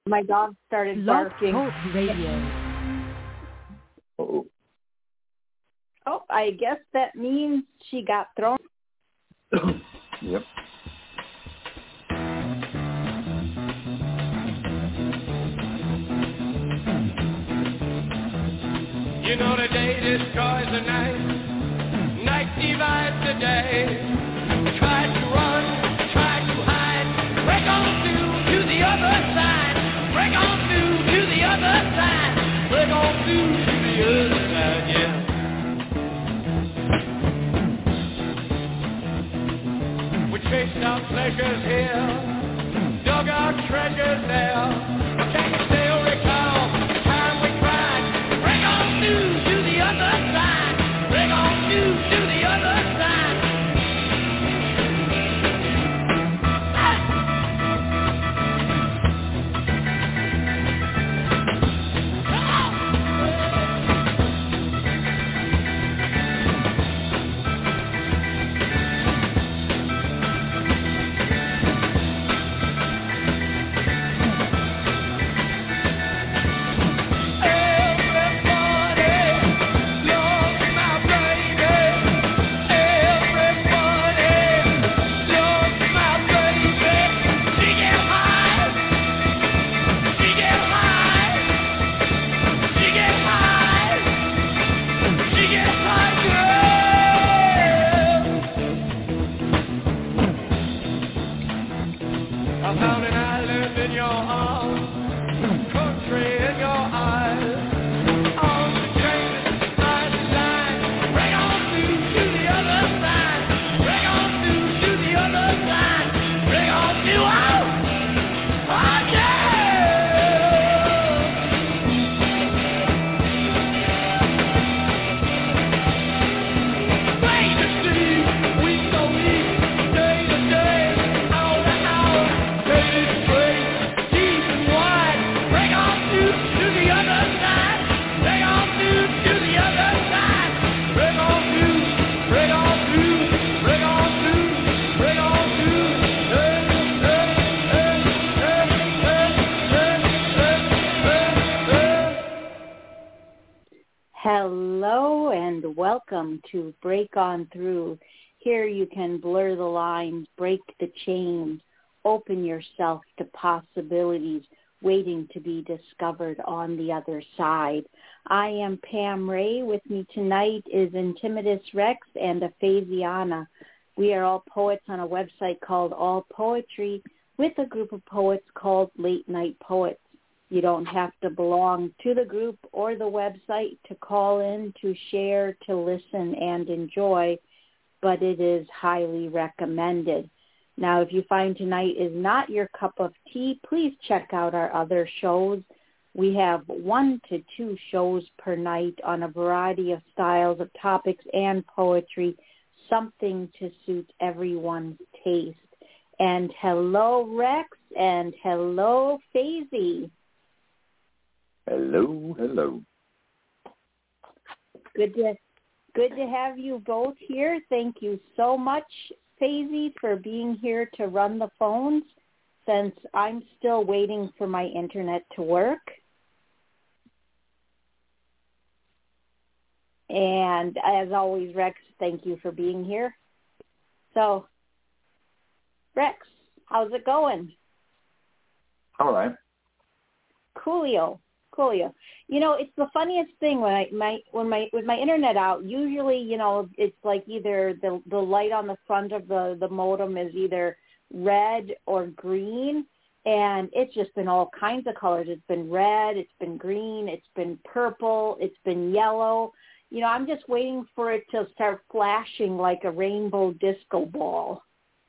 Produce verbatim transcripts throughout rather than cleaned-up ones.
My dog started Blog barking. Talk Radio. Oh. oh, I guess that means she got thrown. Yep. You know the day destroys the night, night divides the day. Try to run, try to hide, break on through to the other side, break on through to the other side, break on through to the other side, yeah. We chased our pleasures here, dug our treasures there, but can you still recall the time we cried, break on through to the other side, break on through to the other side. I found an island in your arms, country in your eyes, arms and chains, eyes and lines, bring on through to the other side, bring on through to the other side, bring on through, oh, oh yeah! Day to see, week to week, day to day, hour to hour, day to straight, deep and wide, bring on through to the other side, bring on through to the other side, bring on through, bring on through, bring on through, bring on through, hey, hey, hey, hey, hey, hey, hey, hey, hey. Hello and welcome to Break On Through. Here you can blur the lines, break the chains, open yourself to possibilities waiting to be discovered on the other side. I am Pam Ray. With me tonight is Intimitus Rex and Aphasiana. We are all poets on a website called All Poetry with a group of poets called Late Night Poets. You don't have to belong to the group or the website to call in, to share, to listen, and enjoy, but it is highly recommended. Now, if you find tonight is not your cup of tea, please check out our other shows. We have one to two shows per night on a variety of styles of topics and poetry, something to suit everyone's taste. And hello, Rex, and hello, Fazy. Hello, hello. Good to good to have you both here. Thank you so much, Fazy, for being here to run the phones, since I'm still waiting for my internet to work. And as always, Rex, thank you for being here. So, Rex, how's it going? All right. Coolio. Coolio. You know, it's the funniest thing when I my when my with my internet out. Usually, you know, it's like either the the light on the front of the the modem is either red or green, and it's just been all kinds of colors. It's been red, it's been green, it's been purple, it's been yellow. You know, I'm just waiting for it to start flashing like a rainbow disco ball.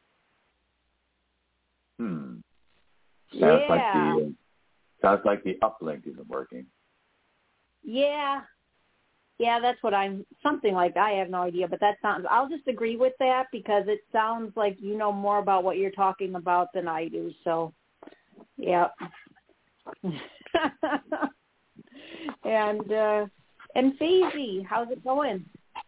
Hmm. Sounds yeah. like the sounds like the uplink isn't working. Yeah. Yeah, that's what I'm, something like that. I have no idea, but that sounds, I'll just agree with that because it sounds like you know more about what you're talking about than I do. So, yeah. and, uh, and Fazy, how's it going?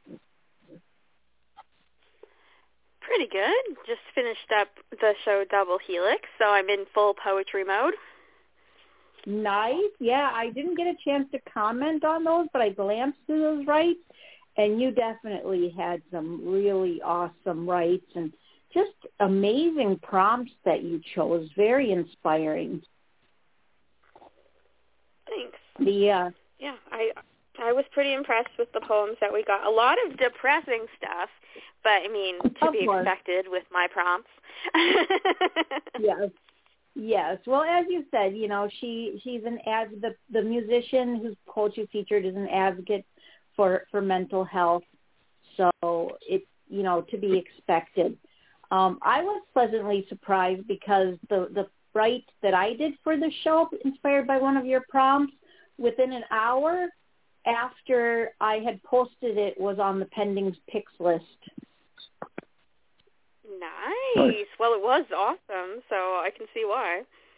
Pretty good. Just finished up the show Double Helix, so I'm in full poetry mode. Nice. Yeah, I didn't get a chance to comment on those, but I glanced through those rights, and you definitely had some really awesome rights and just amazing prompts that you chose. Very inspiring. Thanks. The uh, yeah, I I was pretty impressed with the poems that we got. A lot of depressing stuff, but I mean, to Of be course. expected with my prompts. Yes. Yes. Well, as you said, you know, she she's an ad the the musician whose poetry featured is an advocate for for mental health. So it's, you know, to be expected. Um, I was pleasantly surprised because the the right that I did for the show, inspired by one of your prompts, within an hour after I had posted it, was on the pending picks list. Nice. Well, it was awesome, so I can see why.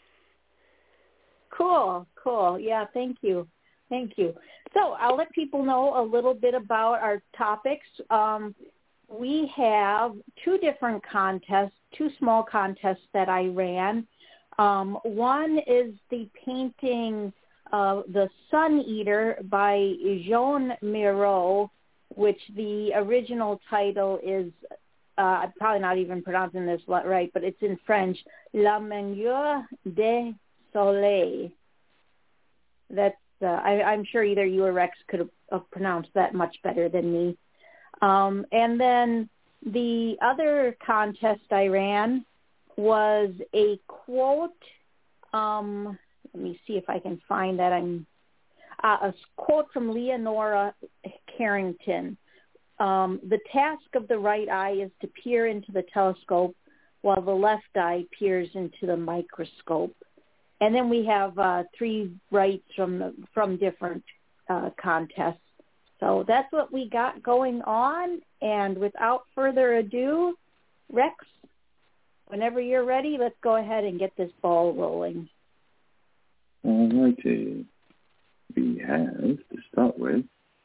Cool, cool. Yeah, thank you. Thank you. So I'll let people know a little bit about our topics. Um, we have two different contests, two small contests that I ran. Um, one is the painting uh, The Sun Eater by Jean Miro, which the original title is, uh, I'm probably not even pronouncing this right, but it's in French, La Manière de Soleil. That's, uh, I, I'm sure either you or Rex could have, have pronounced that much better than me. Um, and then the other contest I ran was a quote, um, let me see if I can find that. I'm uh, a quote from Leonora Carrington. Um, the task of the right eye is to peer into the telescope while the left eye peers into the microscope. And then we have uh, three rights from the, from different uh, contests. So that's what we got going on. And without further ado, Rex, whenever you're ready, let's go ahead and get this ball rolling. All righty. We have, to start with,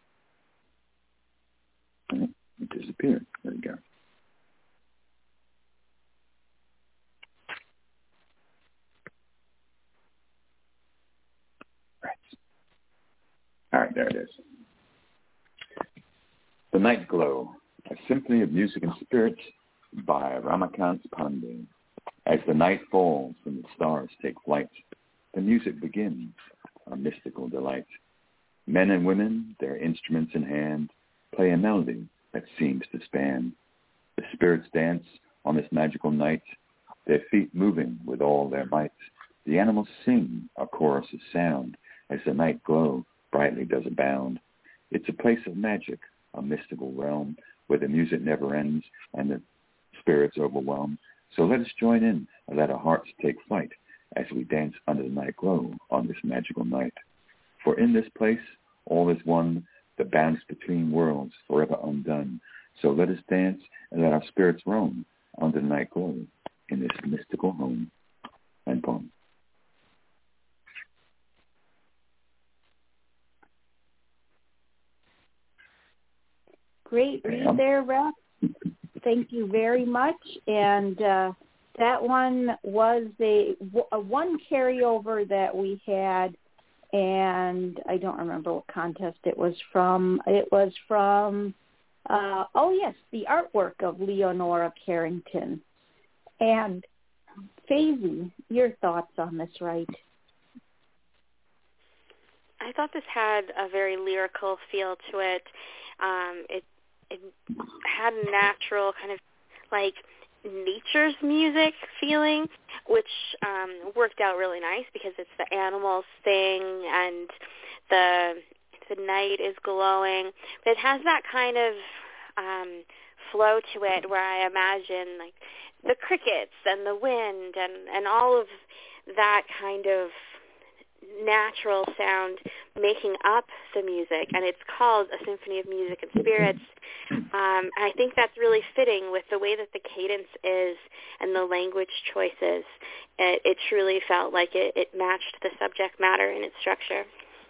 oh, it disappeared. There we go. Right. All right, there it is. The Night Glow, a symphony of music and spirits by Ramakant Pandey. As the night falls and the stars take flight, the music begins, a mystical delight. Men and women, their instruments in hand, play a melody that seems to span. The spirits dance on this magical night, their feet moving with all their might. The animals sing a chorus of sound as the night glow brightly does abound. It's a place of magic, a mystical realm where the music never ends and the spirits overwhelm. So let us join in and let our hearts take flight as we dance under the night glow on this magical night. For in this place, all is one, the bounds between worlds forever undone. So let us dance and let our spirits roam under the night glow in this mystical home. End poem. Great read there, Rex. Thank you very much. And uh, that one was a, a one carryover that we had, and I don't remember what contest it was from. It was from, uh, oh, yes, the artwork of Leonora Carrington. And Faisy, your thoughts on this, right? I thought this had a very lyrical feel to it. Um, it it had a natural kind of like nature's music feeling, which um, worked out really nice because it's the animals sing and the the night is glowing. But it has that kind of um, flow to it where I imagine like the crickets and the wind and, and all of that kind of natural sound making up the music, and it's called A Symphony of Music and Spirits. Um, and I think that's really fitting with the way that the cadence is and the language choices. It, it truly felt like it, it matched the subject matter in its structure.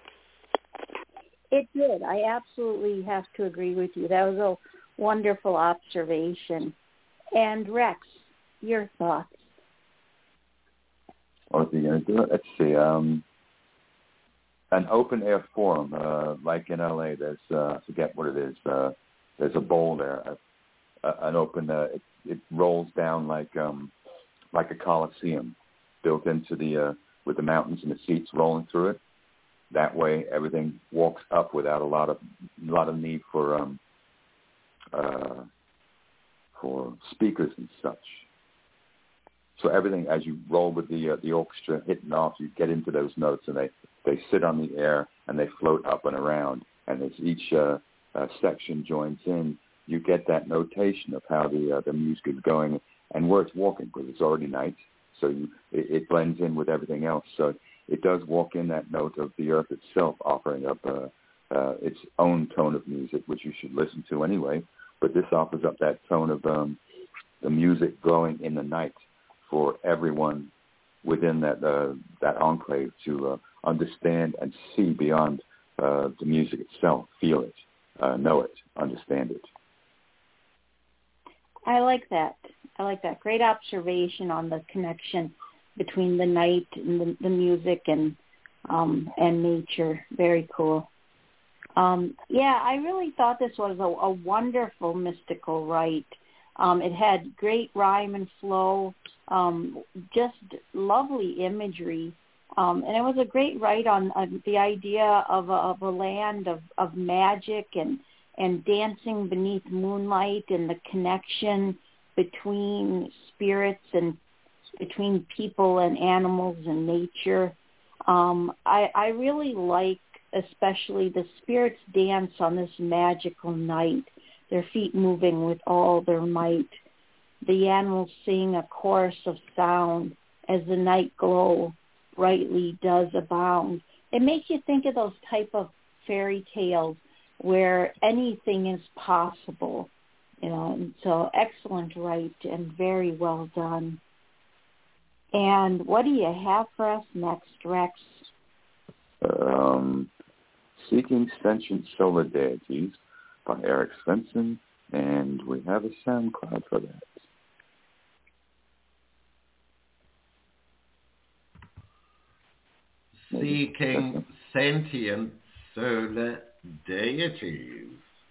It did. I absolutely have to agree with you. That was a wonderful observation. And Rex, your thoughts? What was he going to do? Let's see. Um, an open air forum, uh, like in L A. There's uh, I forget what it is. Uh, there's a bowl there, a, a, an open. Uh, it, it rolls down like um, like a coliseum, built into the uh, with the mountains and the seats rolling through it. That way, everything walks up without a lot of a lot of need for um, uh, for speakers and such. So everything, as you roll with the uh, the orchestra hitting off, you get into those notes, and they, they sit on the air and they float up and around. And as each uh, uh, section joins in, you get that notation of how the uh, the music is going and where it's walking, because it's already night, so you, it, it blends in with everything else. So it does walk in that note of the earth itself, offering up uh, uh, its own tone of music, which you should listen to anyway. But this offers up that tone of um, the music glowing in the night for everyone within that uh, that enclave to uh, understand and see beyond uh, the music itself, feel it, uh, know it, understand it. I like that. I like that. Great observation on the connection between the night and the, the music and um, and nature. Very cool. Um, yeah, I really thought this was a, a wonderful mystical rite. Um, it had great rhyme and flow, um, just lovely imagery, um, and it was a great rite on uh, the idea of a, of a land of, of magic and, and dancing beneath moonlight and the connection between spirits and between people and animals and nature. Um, I, I really like especially the spirits dance on this magical night, their feet moving with all their might. The animals sing a chorus of sound as the night glow brightly does abound. It makes you think of those type of fairy tales where anything is possible, you know. And so excellent rite and very well done. And what do you have for us next, Rex? Um, Seeking Sentient Solar Deities by Eric Svensson, and we have a SoundCloud for that. Seeking Sentient Solar Deities.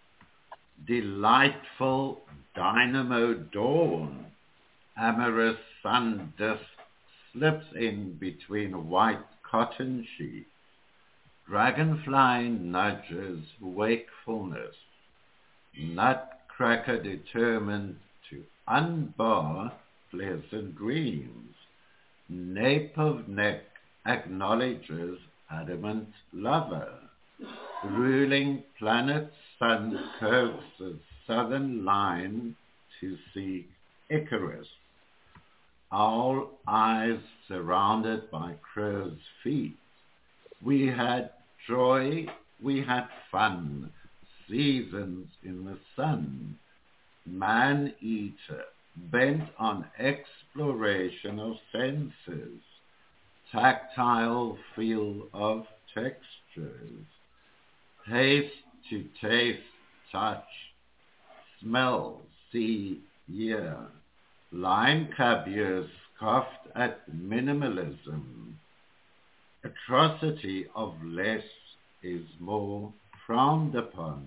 Delightful dynamo dawn. Amorous sun disk slips in between white cotton sheets. Dragonfly nudges wakefulness. Nutcracker determined to unbar pleasant dreams. Nape of neck acknowledges adamant lover. Ruling planet sun coaxes southern line to seek Icarus. Owl eyes surrounded by crow's feet. We had joy, we had fun, seasons in the sun. Man-eater, bent on exploration of senses. Tactile feel of textures. Taste to taste, touch, smell, see, hear. Line cabiers scoffed at minimalism. Atrocity of less is more frowned upon.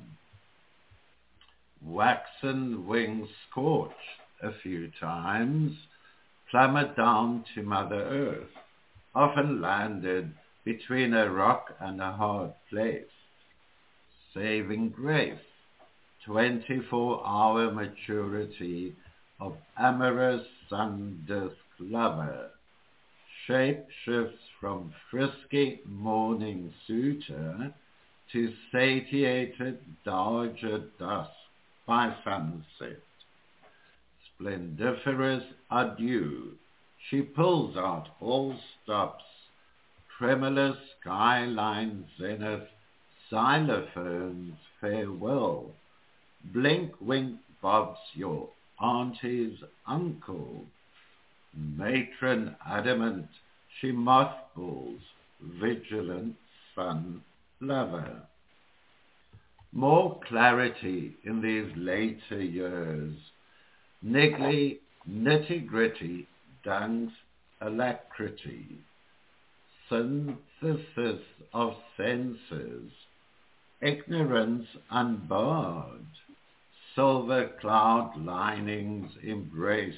Waxen wings scorched a few times, plummet down to Mother Earth, often landed between a rock and a hard place. Saving grace, twenty-four hour maturity of amorous sun disk lover, shape shifts from frisky morning suitor to satiated dowager dusk by sunset. Splendiferous adieu, she pulls out all stops, tremulous skyline zenith, xylophones farewell. Blink wink bobs your auntie's uncle. Matron adamant, she mothballs, vigilant sun lover. More clarity in these later years. Niggly, nitty-gritty, dunks alacrity. synthesis of senses, ignorance unbarred, silver cloud linings embrace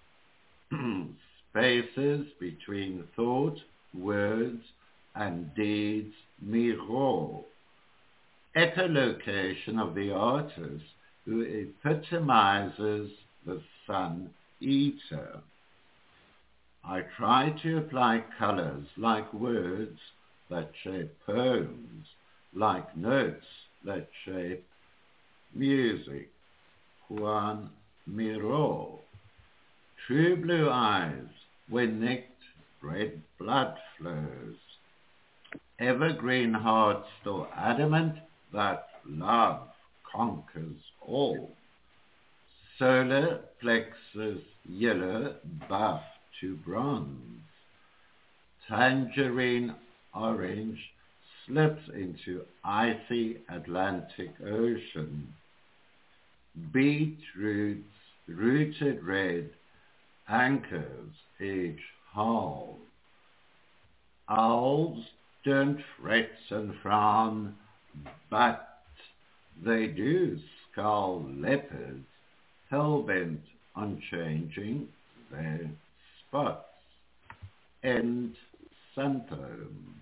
spaces between thought, words, and deeds mirror, echolocation of the artist who epitomizes the sun eater. I try to apply colors like words that shape poems, like notes that shape music. Juan Miró. True blue eyes, where nicked red blood flows. Evergreen heart still adamant that love conquers all. Solar plexus yellow buff to bronze. Tangerine orange slips into icy Atlantic Ocean. Beetroots rooted red anchors each hull. Owls don't fret and frown, but they do scull leopards, hell-bent on changing their spots. End sun poem.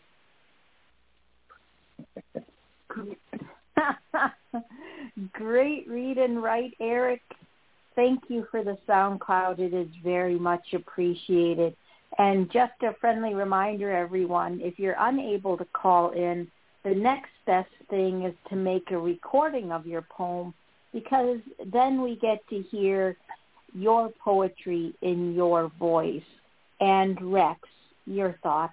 Great read and write, Eric. Thank you for the SoundCloud. It is very much appreciated. And just a friendly reminder, everyone, if you're unable to call in, the next best thing is to make a recording of your poem, because then we get to hear your poetry in your voice. And Rex, your thoughts?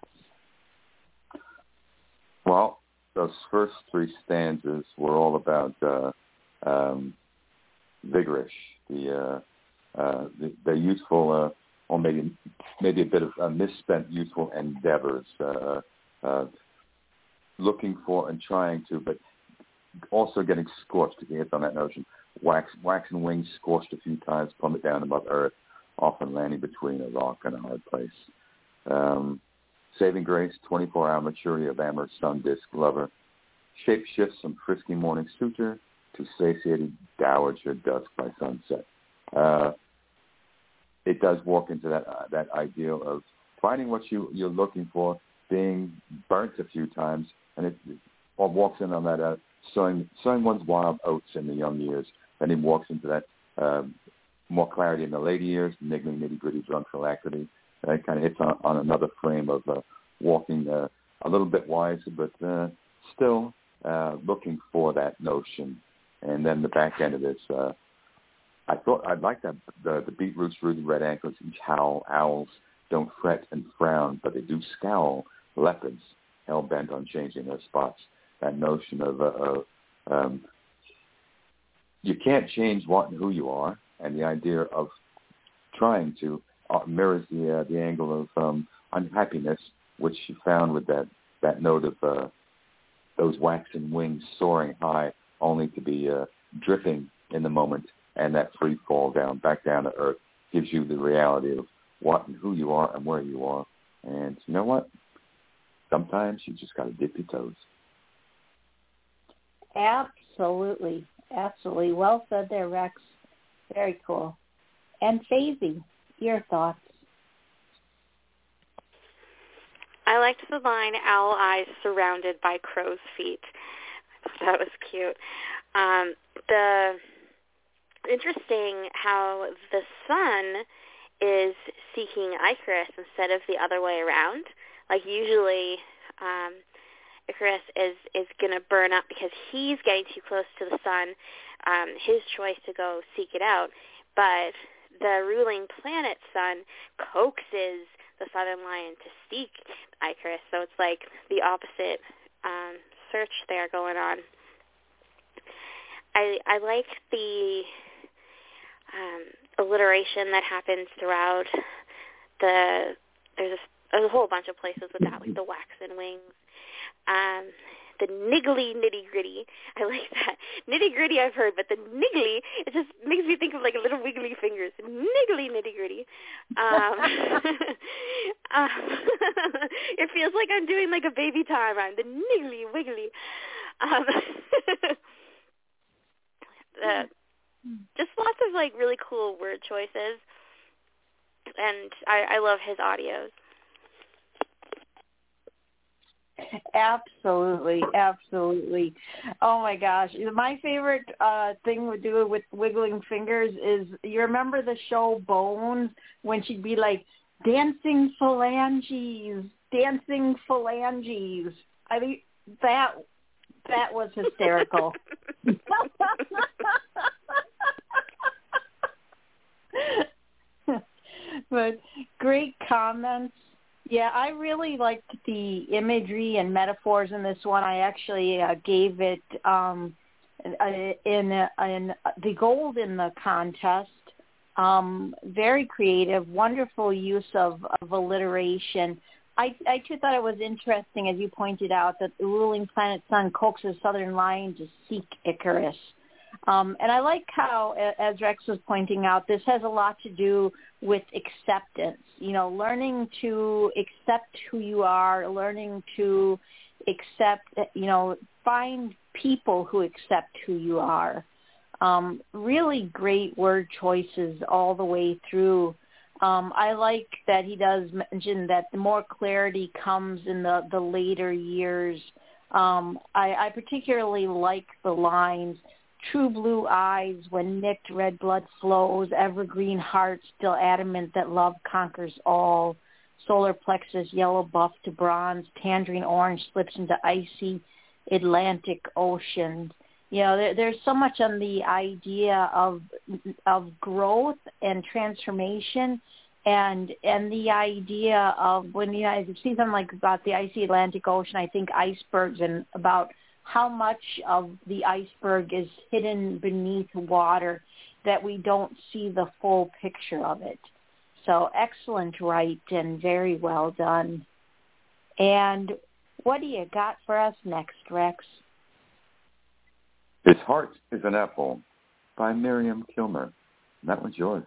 Well, those first three stanzas were all about uh, um, vigorish, the, uh, uh, the the youthful, uh, or maybe maybe a bit of uh, misspent youthful endeavors, uh, uh, looking for and trying to, but also getting scorched. If you hit on that notion, wax, wax and wings, scorched a few times, plummet down above earth, often landing between a rock and a hard place. Um, saving grace, twenty-four hour maturity of amorous sun disk lover, shape shifts from frisky morning suitor to satiated dowager dusk by sunset. Uh, it does walk into that uh, that ideal of finding what you, you're looking for, being burnt a few times, and it, it all walks in on that uh, sowing, sowing one's wild oats in the young years. Then he walks into that um, more clarity in the later years, niggling, nitty-gritty, drunk alacrity. And it kind of hits on, on another frame of uh, walking uh, a little bit wiser, but uh, still uh, looking for that notion. And then the back end of this, uh, I thought I'd like that the, the beetroots, rooted red anchors, each howl. Owls don't fret and frown, but they do scowl. Leopards, hell-bent on changing their spots. That notion of, uh, of um, you can't change what and who you are, and the idea of trying to uh, mirrors the uh, the angle of um, unhappiness, which she found with that, that note of uh, those waxen wings soaring high, only to be uh, dripping in the moment, and that free fall down, back down to earth, gives you the reality of what and who you are and where you are. And you know what? Sometimes you just got to dip your toes. Absolutely. Absolutely. Well said there, Rex. Very cool. And Faisy, your thoughts? I liked the line, owl eyes surrounded by crow's feet. I thought that was cute. Um, the interesting how the sun is seeking Icarus instead of the other way around. Like usually um, Icarus is, is going to burn up because he's getting too close to the sun, um, his choice to go seek it out. But the ruling planet sun coaxes the southern lion to seek Icarus. So it's like the opposite um, search there going on. I I like the um, alliteration that happens throughout the, there's a, there's a whole bunch of places with that, like the waxen wings. Um, the niggly nitty-gritty. I like that. Nitty-gritty I've heard, but the niggly, it just makes me think of like little wiggly fingers. Niggly nitty-gritty. Um, uh, it feels like I'm doing like a baby time rhyme. The niggly wiggly. Um, uh, just lots of like really cool word choices. And I, I love his audios. Absolutely, absolutely. Oh my gosh, my favorite uh, thing to do with wiggling fingers is, you remember the show Bones, when she'd be like, dancing phalanges, dancing phalanges. I mean, that that was hysterical. But great comments. Yeah, I really liked the imagery and metaphors in this one. I actually uh, gave it um, in, in the gold in the contest. Um, very creative, wonderful use of, of alliteration. I, I too thought it was interesting, as you pointed out, that the ruling planet sun coaxes Southern Lion to seek Icarus. Um, and I like how, as Rex was pointing out, this has a lot to do with acceptance, you know, learning to accept who you are, learning to accept, you know, find people who accept who you are. Um, really great word choices all the way through. Um, I like that he does mention that the more clarity comes in the, the later years. Um, I, I particularly like the lines, true blue eyes when nicked red blood flows, evergreen heart still adamant that love conquers all, solar plexus yellow buff to bronze, tangerine orange slips into icy Atlantic Ocean. You know, there, there's so much on the idea of of growth and transformation, and and the idea of, when you know, I see something like about the icy Atlantic Ocean, I think icebergs, and about how much of the iceberg is hidden beneath water, that we don't see the full picture of it. So excellent write and very well done. And what do you got for us next, Rex? His Heart is an Apple by Miriam Kilmer. That one's yours.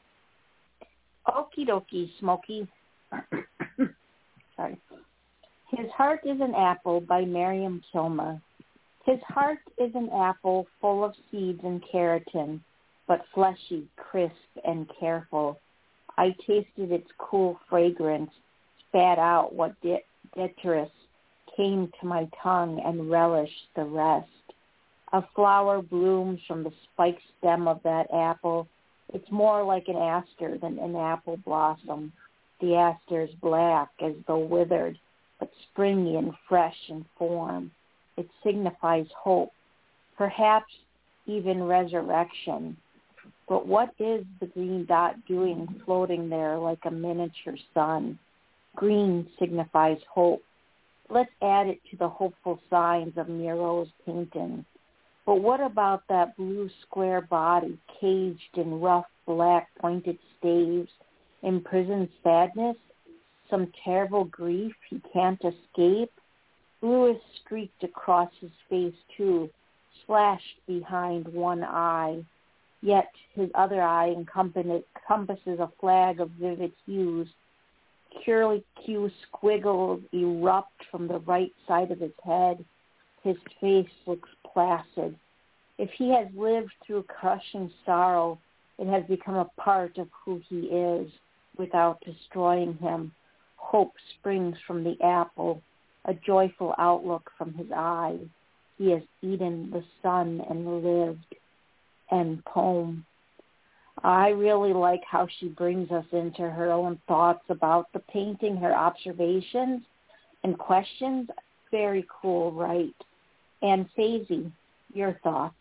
Okie dokie, Smokey. Sorry. His Heart is an Apple by Miriam Kilmer. His heart is an apple full of seeds and keratin, but fleshy, crisp, and careful. I tasted its cool fragrance, spat out what de- detritus came to my tongue, and relished the rest. A flower blooms from the spiked stem of that apple. It's more like an aster than an apple blossom. The aster is black as though withered, but springy and fresh in form. It signifies hope, perhaps even resurrection. But what is the green dot doing floating there like a miniature sun? Green signifies hope. Let's add it to the hopeful signs of Miro's painting. But what about that blue square body caged in rough black pointed staves? Imprisoned sadness? Some terrible grief he can't escape? Blue is streaked across his face, too, slashed behind one eye. Yet his other eye encompasses a flag of vivid hues. Curlicue squiggles erupt from the right side of his head. His face looks placid. If he has lived through crushing sorrow, it has become a part of who he is without destroying him. Hope springs from the apple, a joyful outlook from his eyes. He has eaten the sun and lived. End poem. I really like how she brings us into her own thoughts about the painting, her observations and questions. Very cool, right? And Faisy, your thoughts?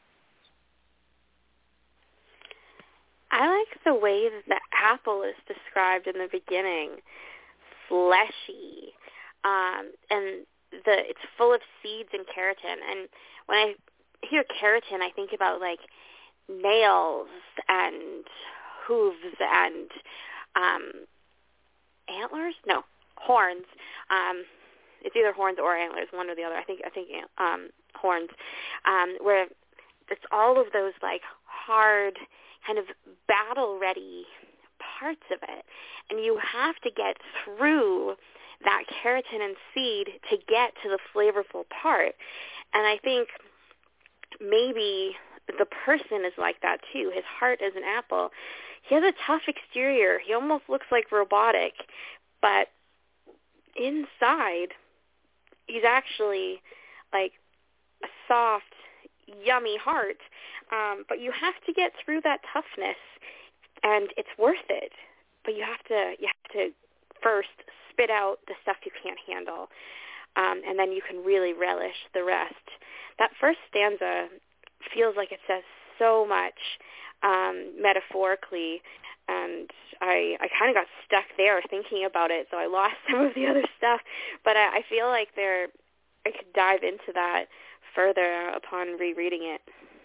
I like the way that the apple is described in the beginning. Fleshy. Um, and the it's full of seeds and keratin. And when I hear keratin, I think about like nails and hooves and um, antlers? No, horns. Um, it's either horns or antlers, one or the other. I think I think um, horns, um, where it's all of those like hard, kind of battle-ready parts of it, and you have to get through that keratin and seed to get to the flavorful part. And I think maybe the person is like that too. His heart is an apple. He has a tough exterior. He almost looks like robotic, but inside, he's actually like a soft, yummy heart. Um, but you have to get through that toughness, and it's worth it. But you have to you have to first spit out the stuff you can't handle, um, and then you can really relish the rest. That first stanza feels like it says so much um, metaphorically, and I I kind of got stuck there thinking about it, so I lost some of the other stuff. But I, I feel like there I could dive into that further upon rereading it.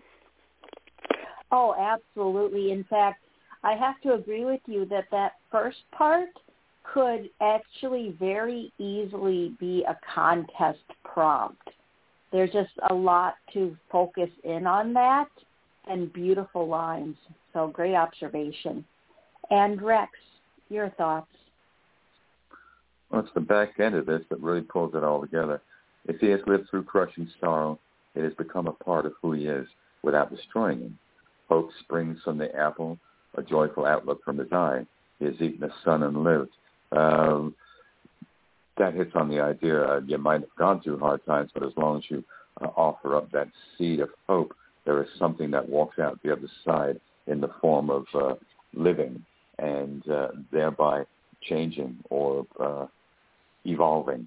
Oh, absolutely. In fact, I have to agree with you that that first part could actually very easily be a contest prompt. There's just a lot to focus in on that, and beautiful lines. So great observation. And Rex, your thoughts? Well, it's the back end of this that really pulls it all together. If he has lived through crushing sorrow, it has become a part of who he is without destroying him. Hope springs from the apple, a joyful outlook from his eye. He has eaten the sun and lived. Um, that hits on the idea uh, you might have gone through hard times, but as long as you uh, offer up that seed of hope, there is something that walks out the other side in the form of uh, living and uh, thereby changing or uh, evolving.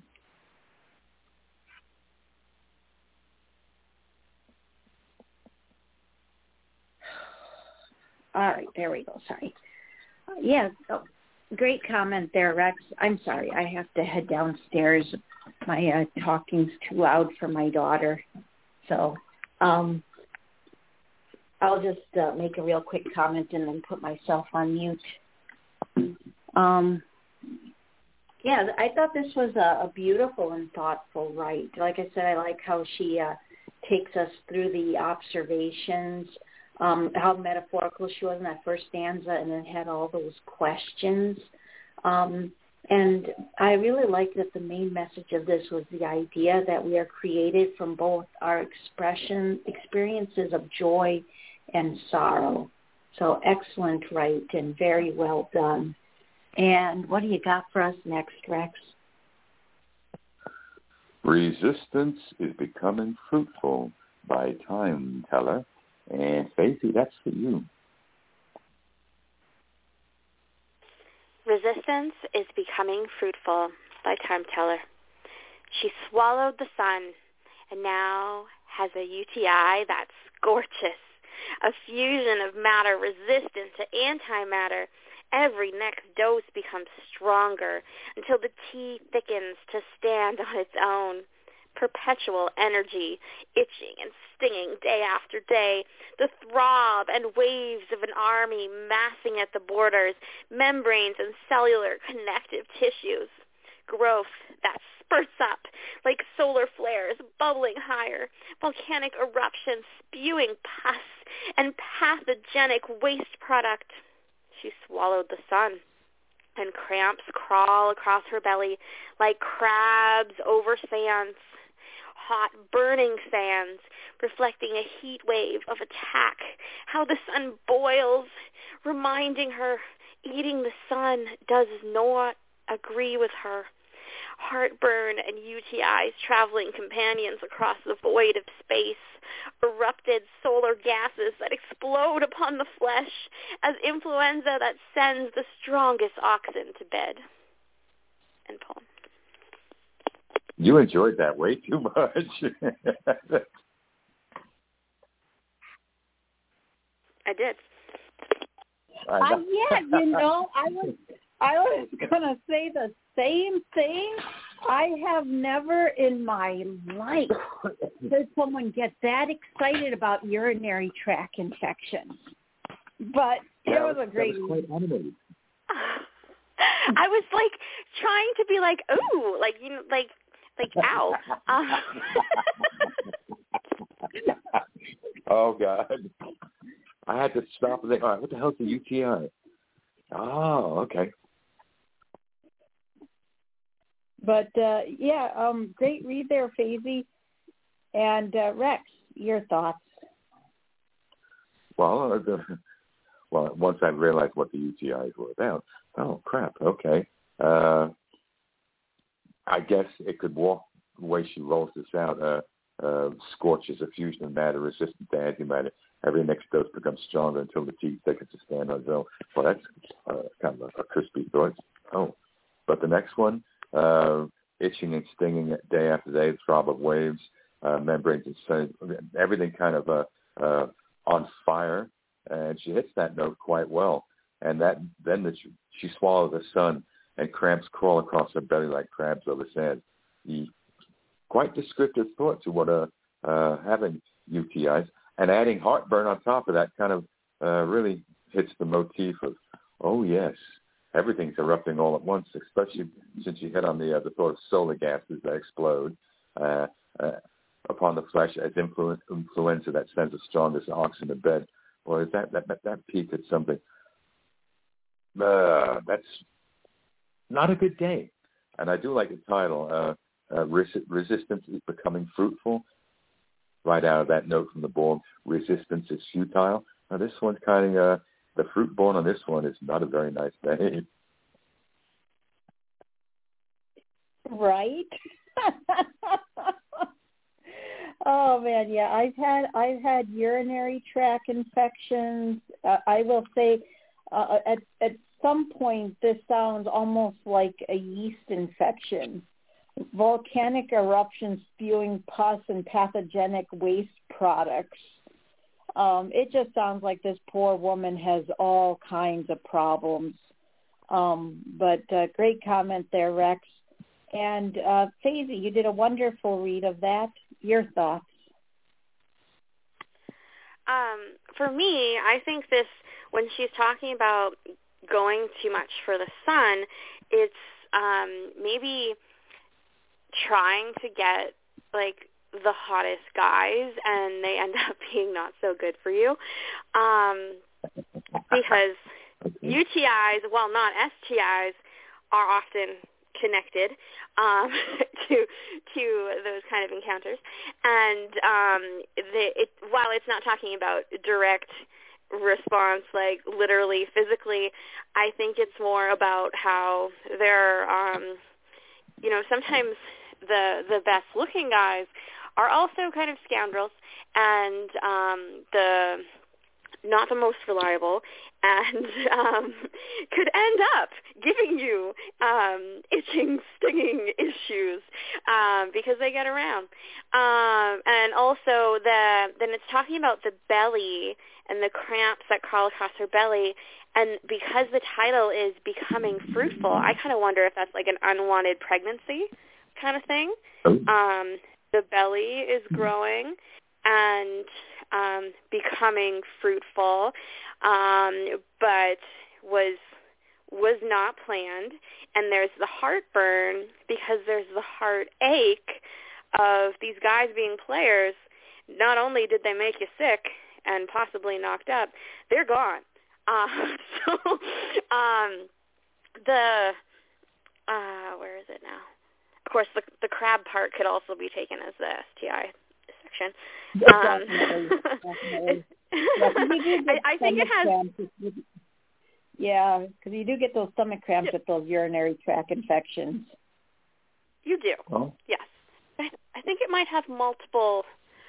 All right, there we go. Sorry. Uh, yeah, oh, great comment there, Rex. I'm sorry. I have to head downstairs. My uh, talking's too loud for my daughter. So um, I'll just uh, make a real quick comment and then put myself on mute. Um, yeah, I thought this was a, a beautiful and thoughtful write. Like I said, I like how she uh, takes us through the observations, Um, how metaphorical she was in that first stanza, and then had all those questions. Um, and I really like that the main message of this was the idea that we are created from both our expression experiences of joy and sorrow. So excellent, right, and very well done. And what do you got for us next, Rex? Resistance is becoming fruitful by Time Teller. And Stacey, that's for you. Resistance is becoming fruitful by Time Teller. She swallowed the sun and now has a U T I that's gorgeous, a fusion of matter resistant to antimatter. Every next dose becomes stronger until the tea thickens to stand on its own. Perpetual energy, itching and stinging day after day, the throb and waves of an army massing at the borders, membranes and cellular connective tissues, growth that spurts up like solar flares bubbling higher, volcanic eruptions spewing pus and pathogenic waste product. She swallowed the sun, and cramps crawl across her belly like crabs over sands. Hot, burning sands, reflecting a heat wave of attack, how the sun boils, reminding her eating the sun does not agree with her. Heartburn and U T Is traveling companions across the void of space, erupted solar gases that explode upon the flesh as influenza that sends the strongest oxen to bed. And poem. You enjoyed that way too much. I did. Uh, yeah, you know, I was I was gonna say the same thing. I have never in my life heard someone get that excited about urinary tract infections. But it was a great. That was quite animated. I was like trying to be like, ooh, like you know, like Like, ow. Um, oh, God. I had to stop and think, all right, what the hell's a U T I? Oh, okay. But, uh, yeah, um, great read there, Faisy. And uh, Rex, your thoughts? Well, uh, the, well, once I realized what the U T Is were about, oh, crap, okay. Uh, I guess it could walk the way she rolls this out. Uh, uh, Scorch is a fusion of matter resistant to antimatter. Every next dose becomes stronger until the T thickens to stand on its own. Well, that's uh, kind of a, a crispy thought. Oh, but the next one, uh, itching and stinging day after day, throb of waves, uh, membranes and sun, everything kind of uh, uh, on fire. And she hits that note quite well. And that then the, she swallows the sun, and cramps crawl across her belly like crabs over sand. The quite descriptive thought to what uh, uh, having U T Is. And adding heartburn on top of that kind of uh, really hits the motif of, oh, yes, everything's erupting all at once, especially since you hit on the, uh, the thought of solar gases that explode uh, uh, upon the flesh as influ- influenza that sends the strongest oxygen to bed. Or is that, that, that, that peak at something? Uh, that's not a good day. And I do like the title, uh, uh, Res- Resistance is Becoming Fruitful. Right out of that note from the Borg, resistance is futile. Now this one's kind of, uh, the fruit born on this one is not a very nice day. Right? Oh man, yeah. I've had I've had urinary tract infections. Uh, I will say, uh, at at some point, this sounds almost like a yeast infection. Volcanic eruptions spewing pus and pathogenic waste products. Um, it just sounds like this poor woman has all kinds of problems. Um, but uh, great comment there, Rex. And uh, Faisy, you did a wonderful read of that. Your thoughts? Um, for me, I think this, when she's talking about going too much for the sun, it's um, maybe trying to get like the hottest guys, and they end up being not so good for you, um, because U T Is, well, not S T Is, are often connected um, to to those kind of encounters, and um, the, it, while it's not talking about direct response, like literally physically, I think it's more about how they're, um, you know, sometimes the the best looking guys are also kind of scoundrels, and um, the not the most reliable, and um, could end up giving you um, itching, stinging issues um, because they get around. Um, and also, the then it's talking about the belly and the cramps that crawl across her belly. And because the title is Becoming Fruitful, I kind of wonder if that's like an unwanted pregnancy kind of thing. Um, the belly is growing and um, becoming fruitful, um, but was was not planned. And there's the heartburn because there's the heartache of these guys being players. Not only did they make you sick and possibly knocked up, they're gone. Uh, so um, the uh, where is it now? Of course, the the crab part could also be taken as the S T I section. Um, Definitely, definitely. Yeah, I, I think it has. Cramps. Yeah, because you do get those stomach cramps Yeah. with those urinary tract infections. You do. Oh. Yes. I, I think it might have multiple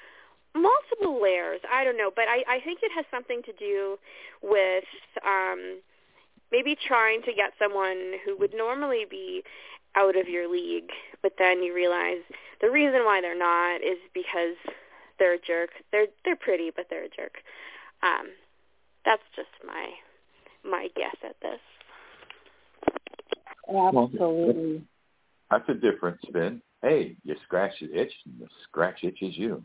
multiple layers. I don't know, but I, I think it has something to do with um, maybe trying to get someone who would normally be out of your league, but then you realize the reason why they're not is because they're a jerk. They're they're pretty, but they're a jerk. Um, that's just my my guess at this. Absolutely. Well, that's a different spin. Hey, you scratch the itch, and the scratch itches you.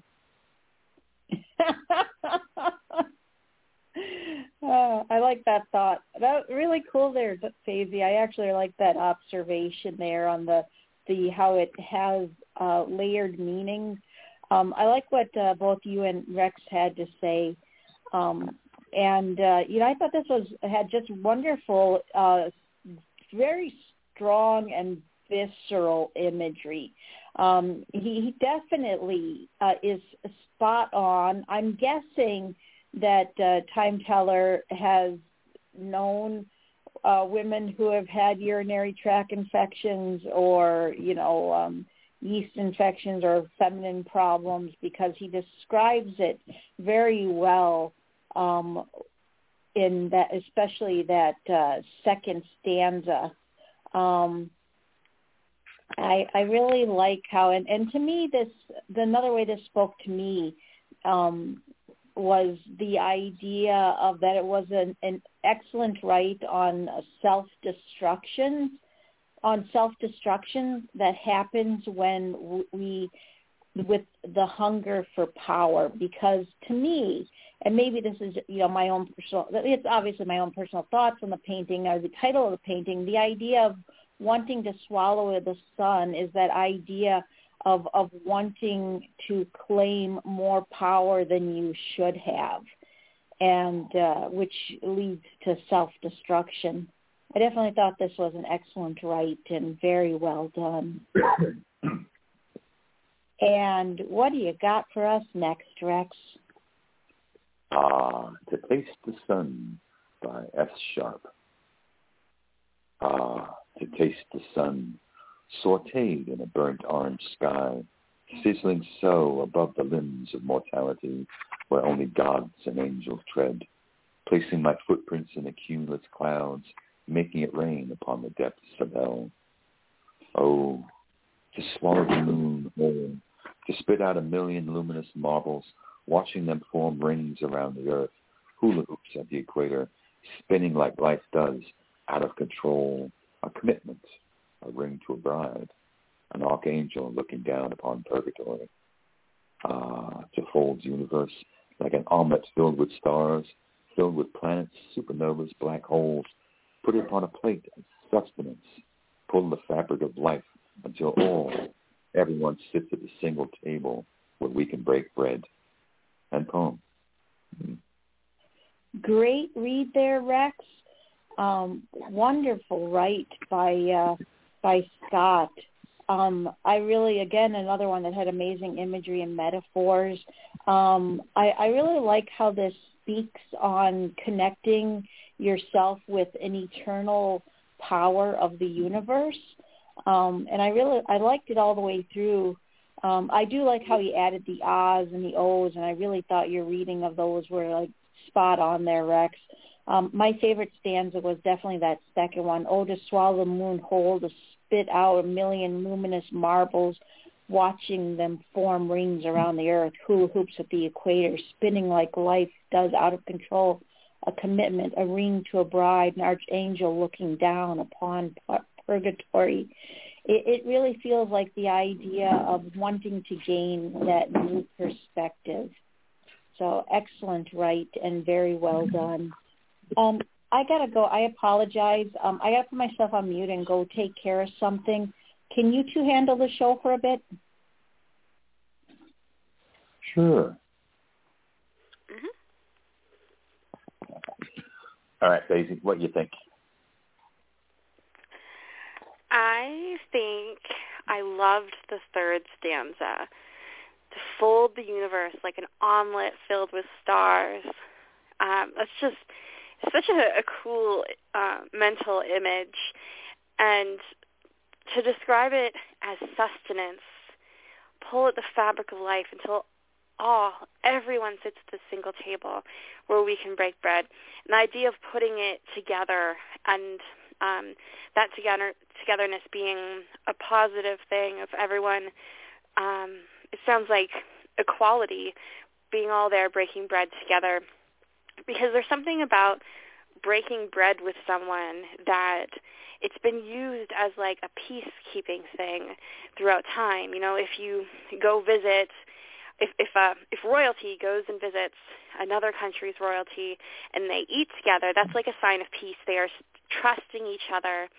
uh, I like that thought. That really cool there, Faisy. I actually like that observation there on the the how it has uh, layered meanings. Um, I like what uh, both you and Rex had to say. Um, and, uh, you know, I thought this was had just wonderful, uh, very strong and visceral imagery. Um, he, he definitely uh, is spot on. I'm guessing that uh, Time Teller has known uh, women who have had urinary tract infections or, you know, um, yeast infections or feminine problems, because he describes it very well um, in that, especially that uh, second stanza. Um, I, I really like how, and, and to me, this, another way this spoke to me um, was the idea of that it was an, an excellent write on self-destruction, on self-destruction that happens when we, with the hunger for power. Because to me, and maybe this is, you know, my own personal, it's obviously my own personal thoughts on the painting or the title of the painting, the idea of wanting to swallow the sun is that idea of, of wanting to claim more power than you should have, and uh, which leads to self-destruction. I definitely thought this was an excellent write and very well done. And what do you got for us next, Rex? Ah, To Taste the Sun by S. Sharp. Ah, to taste the sun, sautéed in a burnt orange sky, sizzling so above the limbs of mortality, where only gods and angels tread, placing my footprints in the cumulus clouds, making it rain upon the depths of hell. Oh, to swallow the moon whole, to spit out a million luminous marbles, watching them form rings around the earth, hula hoops at the equator, spinning like life does, out of control, a commitment, a ring to a bride, an archangel looking down upon purgatory. Ah, to fold the universe like an omelet filled with stars, filled with planets, supernovas, black holes, put it upon a plate as sustenance, pull the fabric of life until all, everyone sits at a single table where we can break bread. And poem. Mm-hmm. Great read there, Rex. Um, wonderful write by uh, by Scott. Um, I really, again, another one that had amazing imagery and metaphors. Um, I, I really like how this speaks on connecting yourself with an eternal power of the universe. Um, and I really, I liked it all the way through. Um, I do like how he added the ahs and the ohs, and I really thought your reading of those were like spot on there, Rex. Um, my favorite stanza was definitely that second one. Oh, to swallow the moon whole, to spit out a million luminous marbles, watching them form rings around the earth, hula hoops at the equator, spinning like life does, out of control, a commitment, a ring to a bride, an archangel looking down upon purgatory. It, it really feels like the idea of wanting to gain that new perspective. So excellent write and very well done. Um, I got to go. I apologize. Um, I got to put myself on mute and go take care of something. Can you two handle the show for a bit? Sure. Mm-hmm. All right, Daisy, what do you think? I think I loved the third stanza. To fold the universe like an omelet filled with stars. Um, that's just such a, a cool uh, mental image. And to describe it as sustenance, pull at the fabric of life until all, everyone sits at the single table where we can break bread. An idea of putting it together and um, that together, togetherness being a positive thing of everyone. Um, it sounds like equality, being all there breaking bread together. Because there's something about breaking bread with someone that it's been used as like a peacekeeping thing throughout time. You know, if you go visit, if if uh, if royalty goes and visits another country's royalty and they eat together, that's like a sign of peace. They are trusting each other.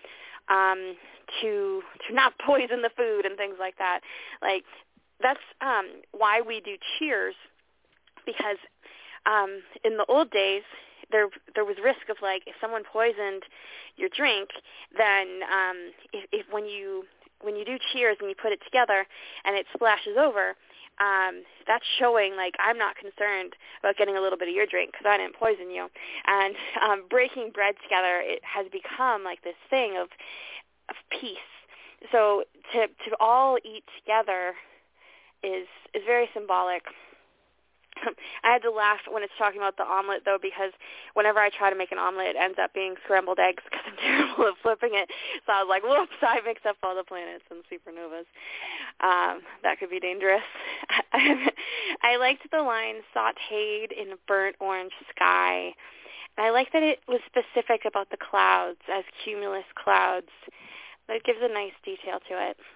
um, to to not poison the food and things like that. Like that's um, why we do cheers, because um, in the old days there there was risk of like if someone poisoned your drink, then um, if, if when you when you do cheers and you put it together and it splashes over, um, that's showing like I'm not concerned about getting a little bit of your drink because I didn't poison you. And um, breaking bread together, it has become like this thing of of peace. So to to all eat together is is very symbolic. I had to laugh when it's talking about the omelet, though, because whenever I try to make an omelet, it ends up being scrambled eggs because I'm terrible at flipping it. So I was like, whoops, I mixed up all the planets and supernovas. Um, that could be dangerous. I liked the line sautéed in a burnt orange sky. And I like that it was specific about the clouds as cumulus clouds. That gives a nice detail to it.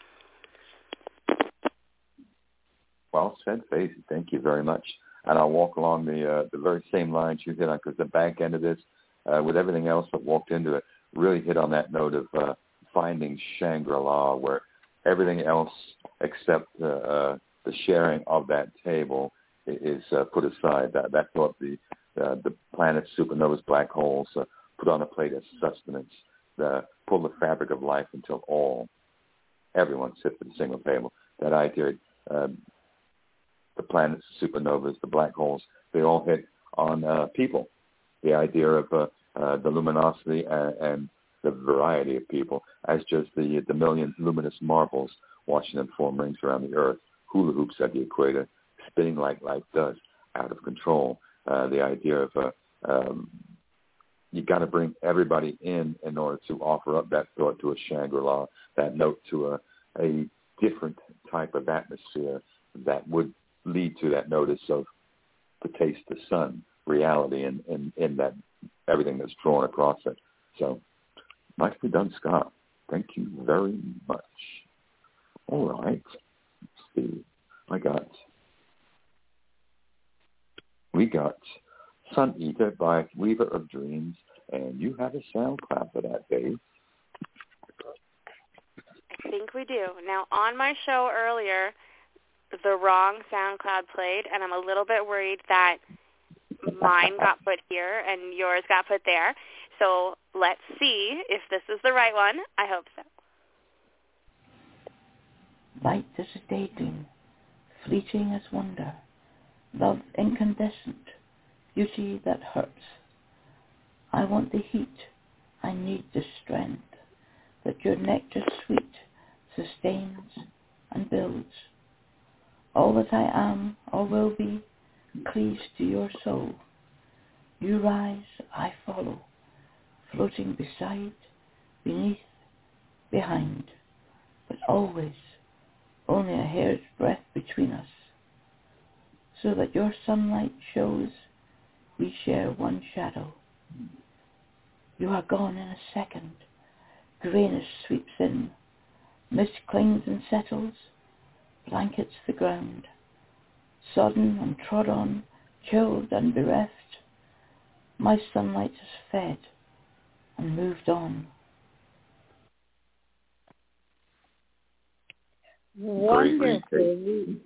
Well said, Faith. Thank you very much. And I'll walk along the uh, the very same lines you hit on, because the back end of this, uh, with everything else that walked into it, really hit on that note of uh, finding Shangri-La, where everything else except uh, uh, the sharing of that table is uh, put aside. That that thought, the uh, the planets, supernovas, black holes, uh, put on a plate as sustenance, uh, pull the fabric of life until all, everyone sits at a single table. That idea. Uh, The planets, the supernovas, the black holes, they all hit on uh, people. The idea of uh, uh, the luminosity and, and the variety of people as just the the million luminous marbles watching them form rings around the Earth, hula hoops at the equator, spinning like life does, out of control. Uh, the idea of uh, um, you got to bring everybody in in order to offer up that thought to a Shangri-La, that note to a, a different type of atmosphere that would lead to that notice of the taste of sun, reality, and in, in, in that everything that's drawn across it. So, nicely done, Scott. Thank you very much. All right. Let's see. I got, we got Sun Eater by Weaver of Dreams, and you have a sound clap for that, Dave. I think we do. Now, on my show earlier, the wrong SoundCloud played, and I'm a little bit worried that mine got put here and yours got put there. So let's see if this is the right one. I hope so. Light as a daydream, fleeting as wonder, love incandescent, beauty that hurts. I want the heat, I need the strength, that your nectar sweet sustains and builds. All that I am or will be cleaves to your soul. You rise, I follow, floating beside, beneath, behind, but always only a hair's breadth between us, so that your sunlight shows we share one shadow. You are gone in a second, grayness sweeps in, mist clings and settles, blankets the ground, sodden and trod on, chilled and bereft. My sunlight has fed and moved on. Wonderful.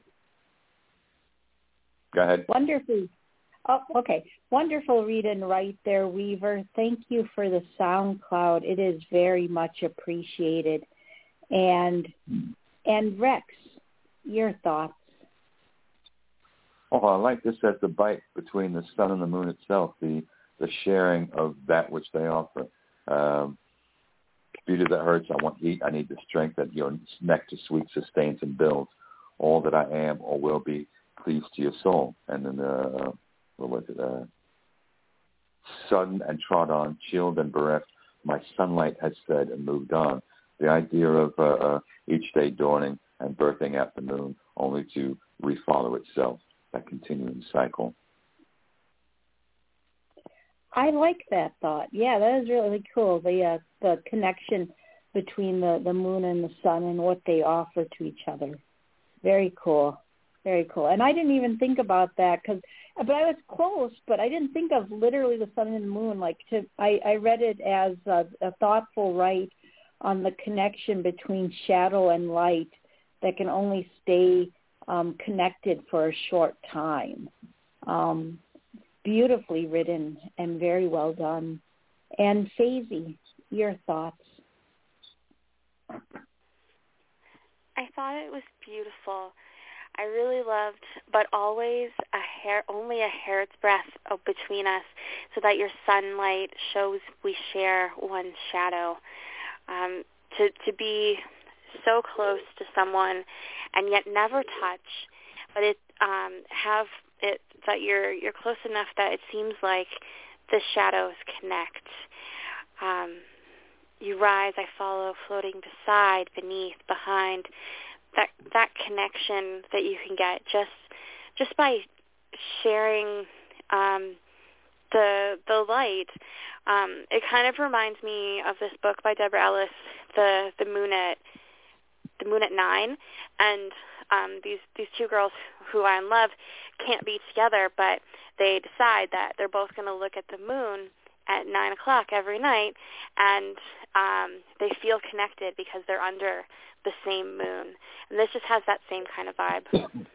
Go ahead. Wonderful. Oh, okay. Wonderful read and write there, Weaver. Thank you for the SoundCloud. It is very much appreciated. And and Rex, your thoughts? Oh, I like this as the bite between the sun and the moon itself, the the sharing of that which they offer. Um, beauty that hurts, I want heat, I need the strength that your nectar sweet sustains and builds. All that I am or will be cleaves to your soul. And then, uh, what was it? Uh, sudden and trod on, chilled and bereft, my sunlight has fed and moved on. The idea of uh, uh, each day dawning and birthing out the moon only to refollow itself, that continuing cycle. I like that thought. Yeah, that is really cool. The uh, the connection between the, the moon and the sun and what they offer to each other. Very cool. Very cool. And I didn't even think about that, because, but I was close, but I didn't think of literally the sun and the moon. Like to, I, I read it as a, a thoughtful right on the connection between shadow and light that can only stay um, connected for a short time. Um, beautifully written and very well done. And Faisy, your thoughts? I thought it was beautiful. I really loved, but always a hair, only a hair's breadth between us, so that your sunlight shows we share one shadow. Um, to to be so close to someone, and yet never touch, but it um, have it that you're you're close enough that it seems like the shadows connect. Um, you rise, I follow, floating beside, beneath, behind. That that connection that you can get just just by sharing um, the the light. Um, it kind of reminds me of this book by Deborah Ellis, the the moon at the moon at nine, and um, these these two girls who are in love can't be together, but they decide that they're both going to look at the moon at nine o'clock every night, and um, they feel connected because they're under the same moon. And this just has that same kind of vibe.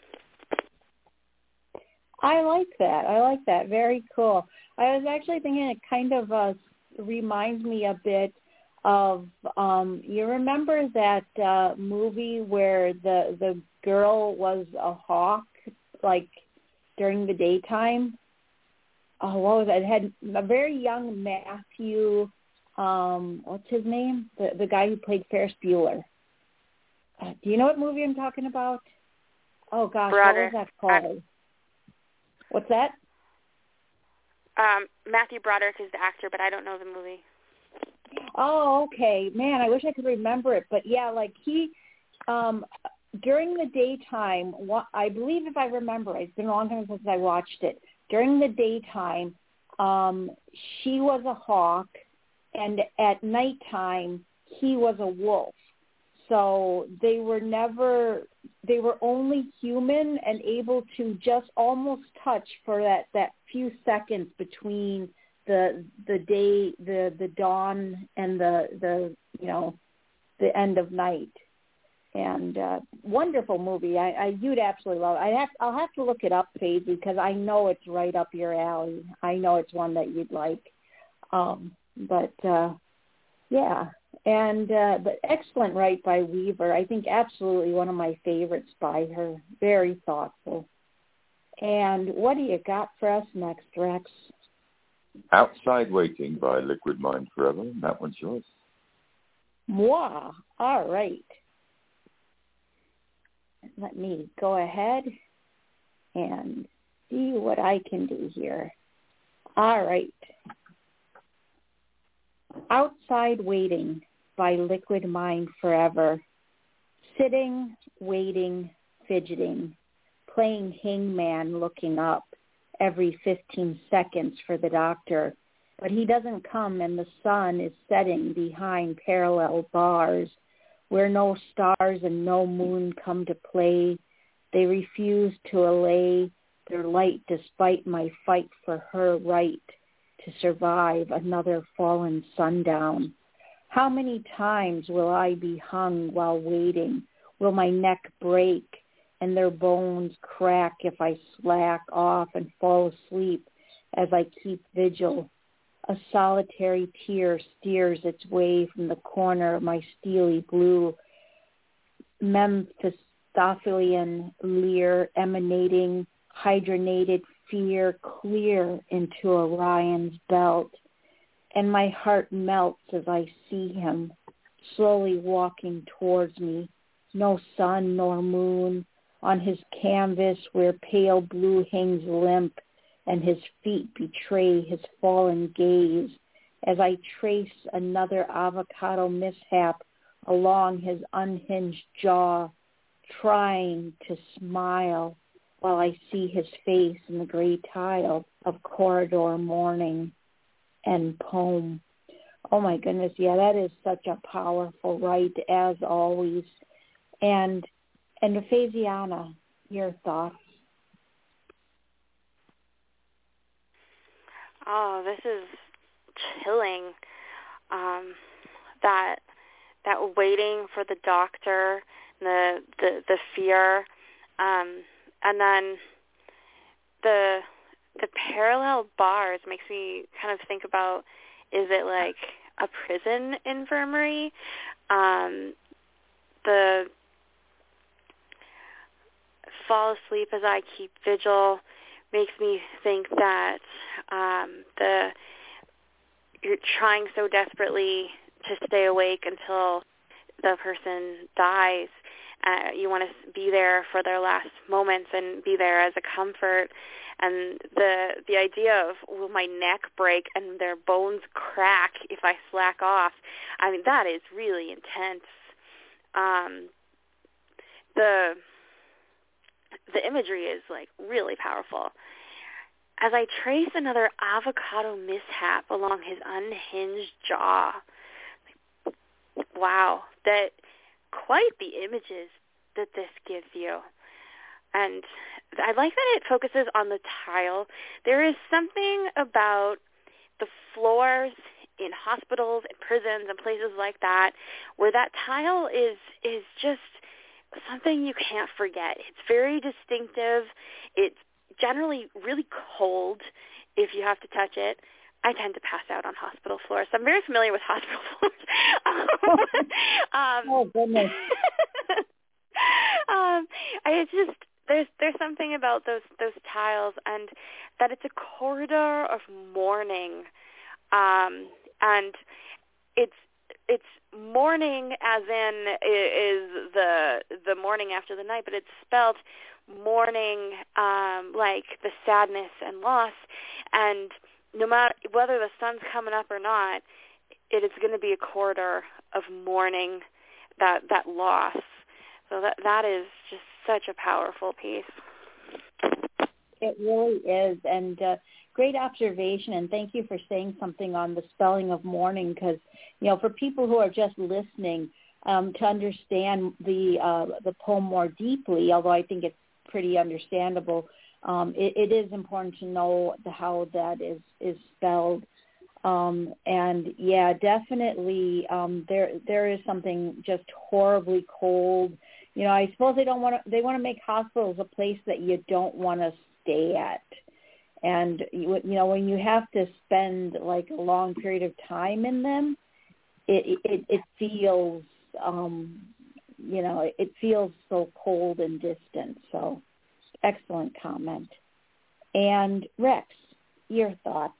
I like that. I like that. Very cool. I was actually thinking it kind of uh, reminds me a bit of, um, you remember that uh, movie where the the girl was a hawk, like, during the daytime? Oh, what was it? It had a very young Matthew, um, what's his name? The the guy who played Ferris Bueller. Uh, do you know what movie I'm talking about? Oh, gosh, Broderick. what was that called? What's that? Um, Matthew Broderick is the actor, but I don't know the movie. Oh, okay. Man, I wish I could remember it. But, yeah, like he, um, during the daytime, I believe if I remember, it's been a long time since I watched it. During the daytime, um, she was a hawk, and at nighttime, he was a wolf. So they were never, they were only human and able to just almost touch for that, that few seconds between the the day, the, the dawn and the, the, you know, the end of night. And uh, wonderful movie. I, I you'd absolutely love it. I have I'll have to look it up, Faye, because I know it's right up your alley. I know it's one that you'd like. Um, but uh, yeah, and uh, but excellent write by Weaver. I think absolutely one of my favorites by her. Very thoughtful. And what do you got for us next, Rex? Outside Waiting by Liquid Mind Forever. That one's yours. Moi. All right. Let me go ahead and see what I can do here. All right. Outside Waiting by Liquid Mind Forever. Sitting, waiting, fidgeting, playing hangman, looking up every fifteen seconds for the doctor. But he doesn't come, and the sun is setting behind parallel bars where no stars and no moon come to play. They refuse to allay their light despite my fight for her right to survive another fallen sundown. How many times will I be hung while waiting? Will my neck break and their bones crack if I slack off and fall asleep as I keep vigil? A solitary tear steers its way from the corner of my steely blue Mephistophelian leer, emanating hydrogenated fear clear into Orion's belt. And my heart melts as I see him, slowly walking towards me. No sun nor moon on his canvas where pale blue hangs limp, and his feet betray his fallen gaze as I trace another avocado mishap along his unhinged jaw, trying to smile while I see his face in the gray tile of corridor morning and poem. Oh my goodness, yeah, that is such a powerful write as always. And and Faisiana, your thoughts? Oh, this is chilling. Um, that that waiting for the doctor, the the, the fear, um, and then the the parallel bars makes me kind of think about, is it like a prison infirmary? Um, the fall asleep as I keep vigil makes me think that um, the you're trying so desperately to stay awake until the person dies. Uh, you want to be there for their last moments and be there as a comfort. And the the idea of, will my neck break and their bones crack if I slack off? I mean, that is really intense. Um, the the imagery is like really powerful. As I trace another avocado mishap along his unhinged jaw, wow, that quite the images that this gives you. And I like that it focuses on the tile. There is something about the floors in hospitals and prisons and places like that where that tile is is just something you can't forget. It's very distinctive. It's generally really cold if you have to touch it. I tend to pass out on hospital floors, so I'm very familiar with hospital floors. um, oh, goodness. um, I it's just there's there's something about those those tiles, and that it's a corridor of mourning, um, and it's it's mourning as in is the the morning after the night, but it's spelled mourning um, like the sadness and loss, and no matter whether the sun's coming up or not, it is going to be a corridor of mourning that that loss. So that that is just such a powerful piece. It really is, and uh, great observation, and thank you for saying something on the spelling of mourning, because, you know, for people who are just listening, um, to understand the uh, the poem more deeply, although I think it's pretty understandable, um, it, it is important to know the, how that is, is spelled. Um, and, yeah, definitely um, there there is something just horribly cold. You know, I suppose they don't want to, they want to make hospitals a place that you don't want to stay at. And, you, you know, when you have to spend, like, a long period of time in them, it it, it feels, um, you know, it feels so cold and distant. So, excellent comment. And, Rex, your thoughts?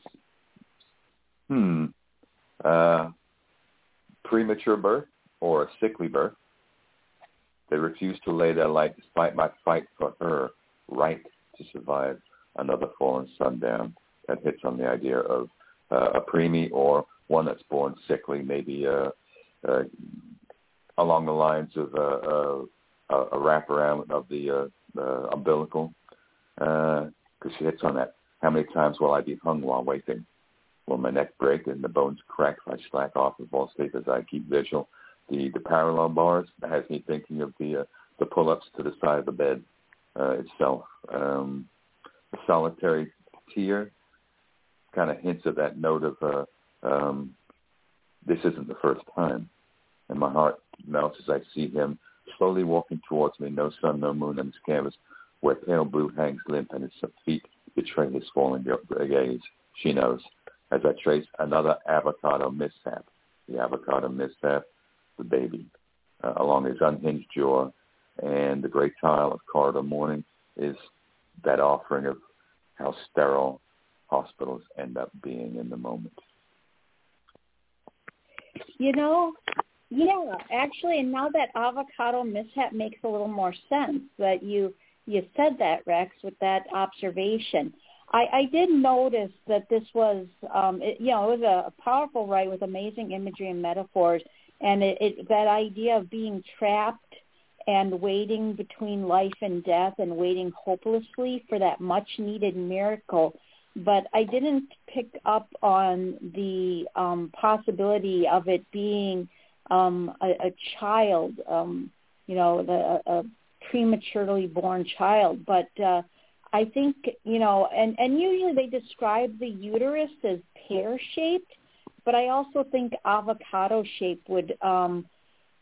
Hmm. Uh, premature birth or a sickly birth. They refuse to lay their life despite my fight for her right to survive another fallen sundown. That hits on the idea of uh, a preemie or one that's born sickly, maybe uh, uh, along the lines of uh, uh, a wraparound of the uh, uh, umbilical, because uh, she hits on that. How many times will I be hung while waiting? Will my neck break and the bones crack if I slack off and fall asleep as I keep vigil? The the parallel bars has me thinking of the uh, the pull-ups to the side of the bed uh, itself. Um, the solitary tear kind of hints at that note of uh, um, this isn't the first time. And my heart melts as I see him slowly walking towards me, no sun, no moon on his canvas, where pale blue hangs limp and his feet betray his falling gaze. She knows. As I trace another avocado mishap, the avocado mishap, the baby, uh, along his unhinged jaw, and the great tile of corridor mourning is that offering of how sterile hospitals end up being in the moment. You know, yeah, actually, and now that avocado mishap makes a little more sense that you you said that, Rex, with that observation. I, I did notice that this was, um, it, you know, it was a, a powerful write with amazing imagery and metaphors, and it, it, that idea of being trapped and waiting between life and death and waiting hopelessly for that much-needed miracle. But I didn't pick up on the um, possibility of it being um, a, a child, um, you know, the, a prematurely born child. But uh, I think, you know, and, and usually they describe the uterus as pear-shaped, but I also think avocado-shaped would um,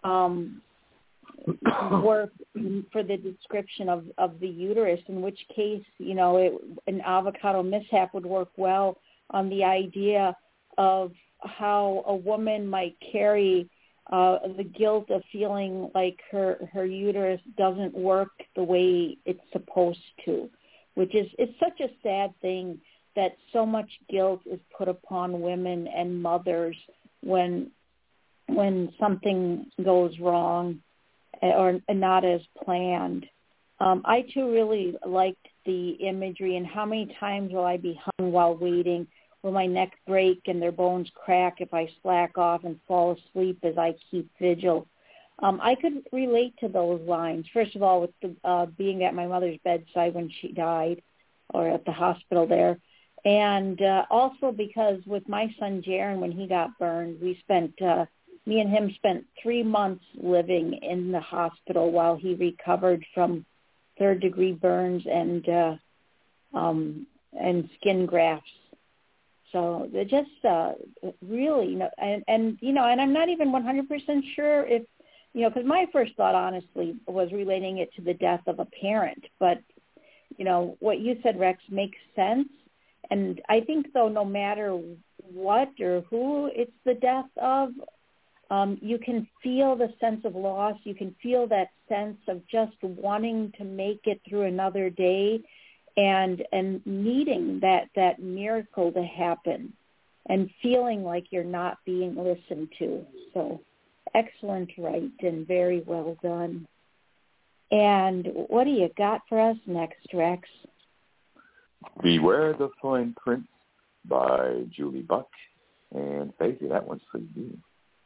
um, work for the description of, of the uterus, in which case, you know, it, an avocado mishap would work well on the idea of how a woman might carry uh, the guilt of feeling like her, her uterus doesn't work the way it's supposed to, which is it's such a sad thing that so much guilt is put upon women and mothers when when something goes wrong or not as planned. Um, I, too, really liked the imagery, and how many times will I be hung while waiting? Will my neck break and their bones crack if I slack off and fall asleep as I keep vigil? Um, I could relate to those lines, first of all, with the, uh, being at my mother's bedside when she died, or at the hospital there, and uh, also because with my son Jaron, when he got burned, we spent... Uh, Me and him spent three months living in the hospital while he recovered from third-degree burns and uh, um, and skin grafts. So they're just uh, really, you know, and, and, you know, and I'm not even one hundred percent sure if, you know, because my first thought, honestly, was relating it to the death of a parent. But, you know, what you said, Rex, makes sense. And I think, though, no matter what or who it's the death of, Um, you can feel the sense of loss. You can feel that sense of just wanting to make it through another day and and needing that, that miracle to happen and feeling like you're not being listened to. So excellent right and very well done. And what do you got for us next, Rex? Beware the Fine Print by Julie Buck. And Faithy, that one's for you.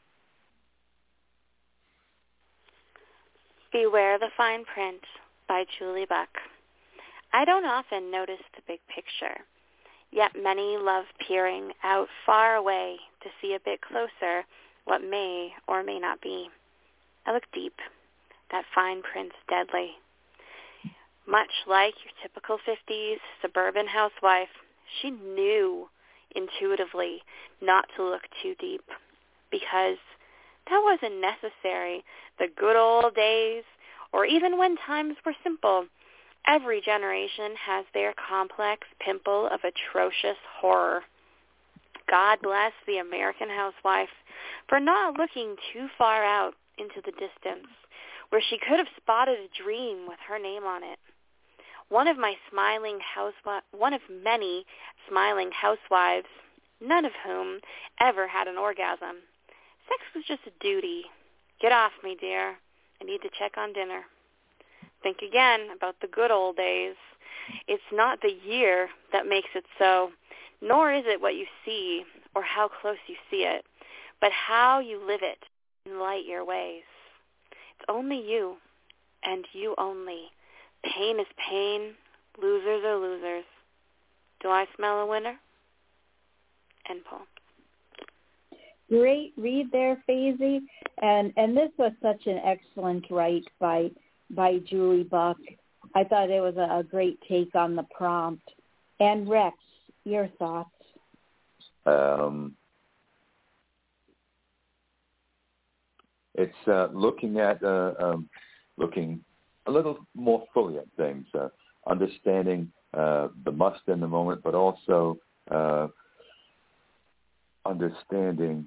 Beware the Fine Print by Julie Buck. I don't often notice the big picture, yet many love peering out far away to see a bit closer what may or may not be. I look deep. That fine print's deadly. Much like your typical fifties suburban housewife, she knew intuitively not to look too deep because that wasn't necessary. The good old days, or even when times were simple, every generation has their complex pimple of atrocious horror. God bless the American housewife for not looking too far out into the distance, where she could have spotted a dream with her name on it. One of my smiling housewi- one of many smiling housewives, none of whom ever had an orgasm. Sex was just a duty. Get off me, dear. I need to check on dinner. Think again about the good old days. It's not the year that makes it so, nor is it what you see or how close you see it, but how you live it and light your ways. It's only you and you only. Pain is pain. Losers are losers. Do I smell a winner? End poem. Great read there, Faisy. And and this was such an excellent write by by Julie Buck. I thought it was a, a great take on the prompt. And Rex, your thoughts? Um, it's uh, looking at uh, um, looking a little more fully at things, uh, understanding uh, the must in the moment, but also uh, understanding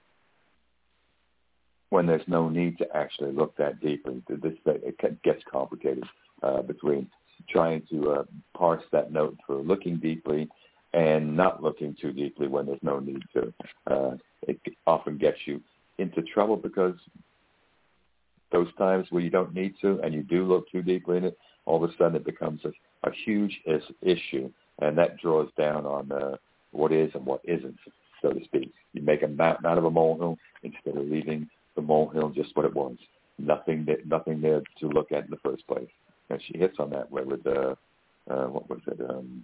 when there's no need to actually look that deeply. This it gets complicated uh, between trying to uh, parse that note for looking deeply and not looking too deeply when there's no need to. Uh, it often gets you into trouble because those times where you don't need to and you do look too deeply in it, all of a sudden it becomes a, a huge is, issue, and that draws down on uh, what is and what isn't, so to speak. You make a mountain out of a molehill instead of leaving the molehill just what it was, nothing that, nothing there to look at in the first place. And she hits on that way with, uh, uh, what was it? Um,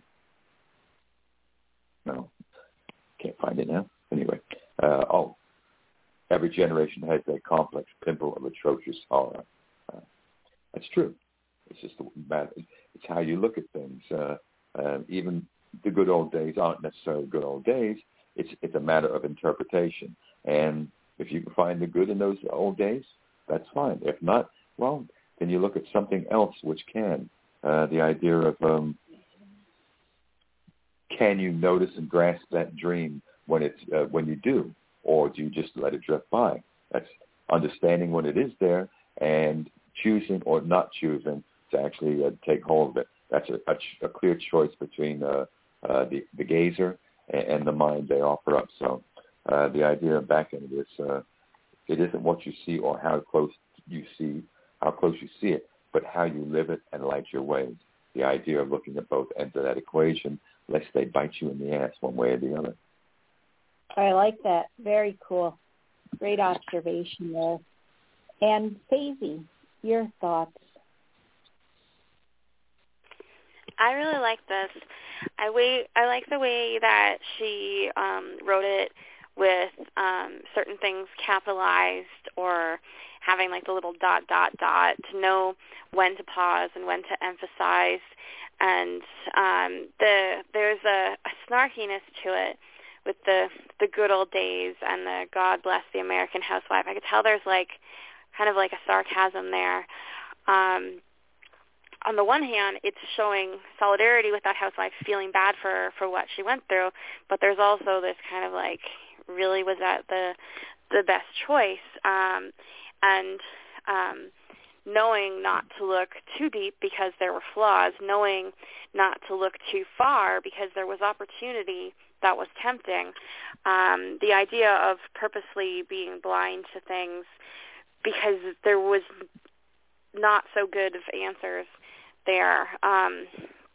no, can't find it now. Anyway, uh, oh, every generation has that complex pimple of atrocious horror. Uh, that's true. It's just a matter. It's how you look at things. Uh, uh, even the good old days aren't necessarily good old days. It's it's a matter of interpretation. And if you can find the good in those old days, that's fine. If not, well, then you look at something else which can. Uh, the idea of um, can you notice and grasp that dream when it's uh, when you do, or do you just let it drift by? That's understanding when it is there and choosing or not choosing to actually uh, take hold of it. That's a, a, a clear choice between uh, uh, the, the gazer and, and the mind they offer up. So uh, the idea of back into this, uh, it isn't what you see or how close you see, how close you see it, but how you live it and light your ways. The idea of looking at both ends of that equation, lest they bite you in the ass one way or the other. I like that. Very cool. Great observation there. And Faisy, your thoughts? I really like this. I way, I like the way that she um, wrote it with um, certain things capitalized or having like the little dot, dot, dot to know when to pause and when to emphasize. And um, the there's a, a snarkiness to it with the, the good old days and the God bless the American housewife. I could tell there's like kind of like a sarcasm there. Um, on the one hand, it's showing solidarity with that housewife, feeling bad for, for what she went through, but there's also this kind of like, really was that the the best choice? Um, and um, knowing not to look too deep because there were flaws, knowing not to look too far because there was opportunity that was tempting. Um, the idea of purposely being blind to things because there was not so good of answers there. Um,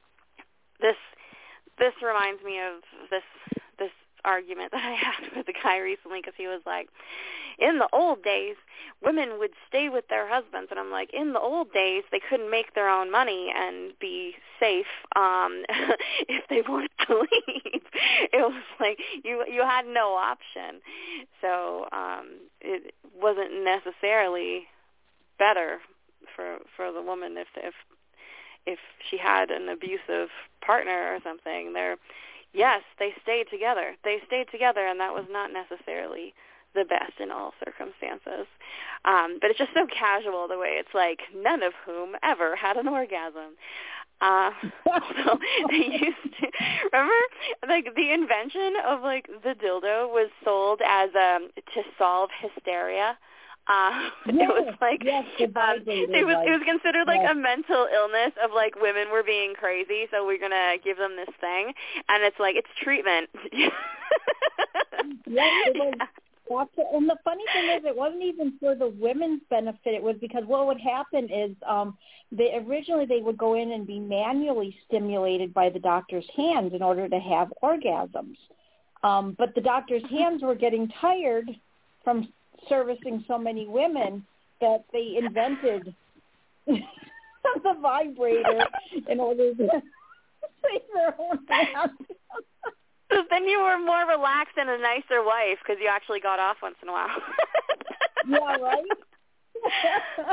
this this reminds me of this this argument that I had with a guy recently because he was like, in the old days, women would stay with their husbands. And I'm like, in the old days, they couldn't make their own money and be safe um, if they wanted to leave. It was like you you had no option. So um, it wasn't necessarily better for for the woman if if if she had an abusive partner or something. They're yes, they stayed together. They stayed together, and that was not necessarily the best in all circumstances. Um, but it's just so casual the way it's like, none of whom ever had an orgasm. Uh, also, they used to, remember, like, the invention of, like, the dildo was sold as, um, to solve hysteria. Uh, yes, it was like yes, um, it was it was considered like yes. a mental illness of like women were being crazy, so we're gonna give them this thing, and it's like it's treatment. Yes, it was. And the funny thing is, it wasn't even for the women's benefit. It was because what would happen is, um, they originally they would go in and be manually stimulated by the doctor's hands in order to have orgasms, um, but the doctor's hands were getting tired from servicing so many women that they invented the vibrator in order to save their own hands. So then you were more relaxed and a nicer wife because you actually got off once in a while. Yeah, right?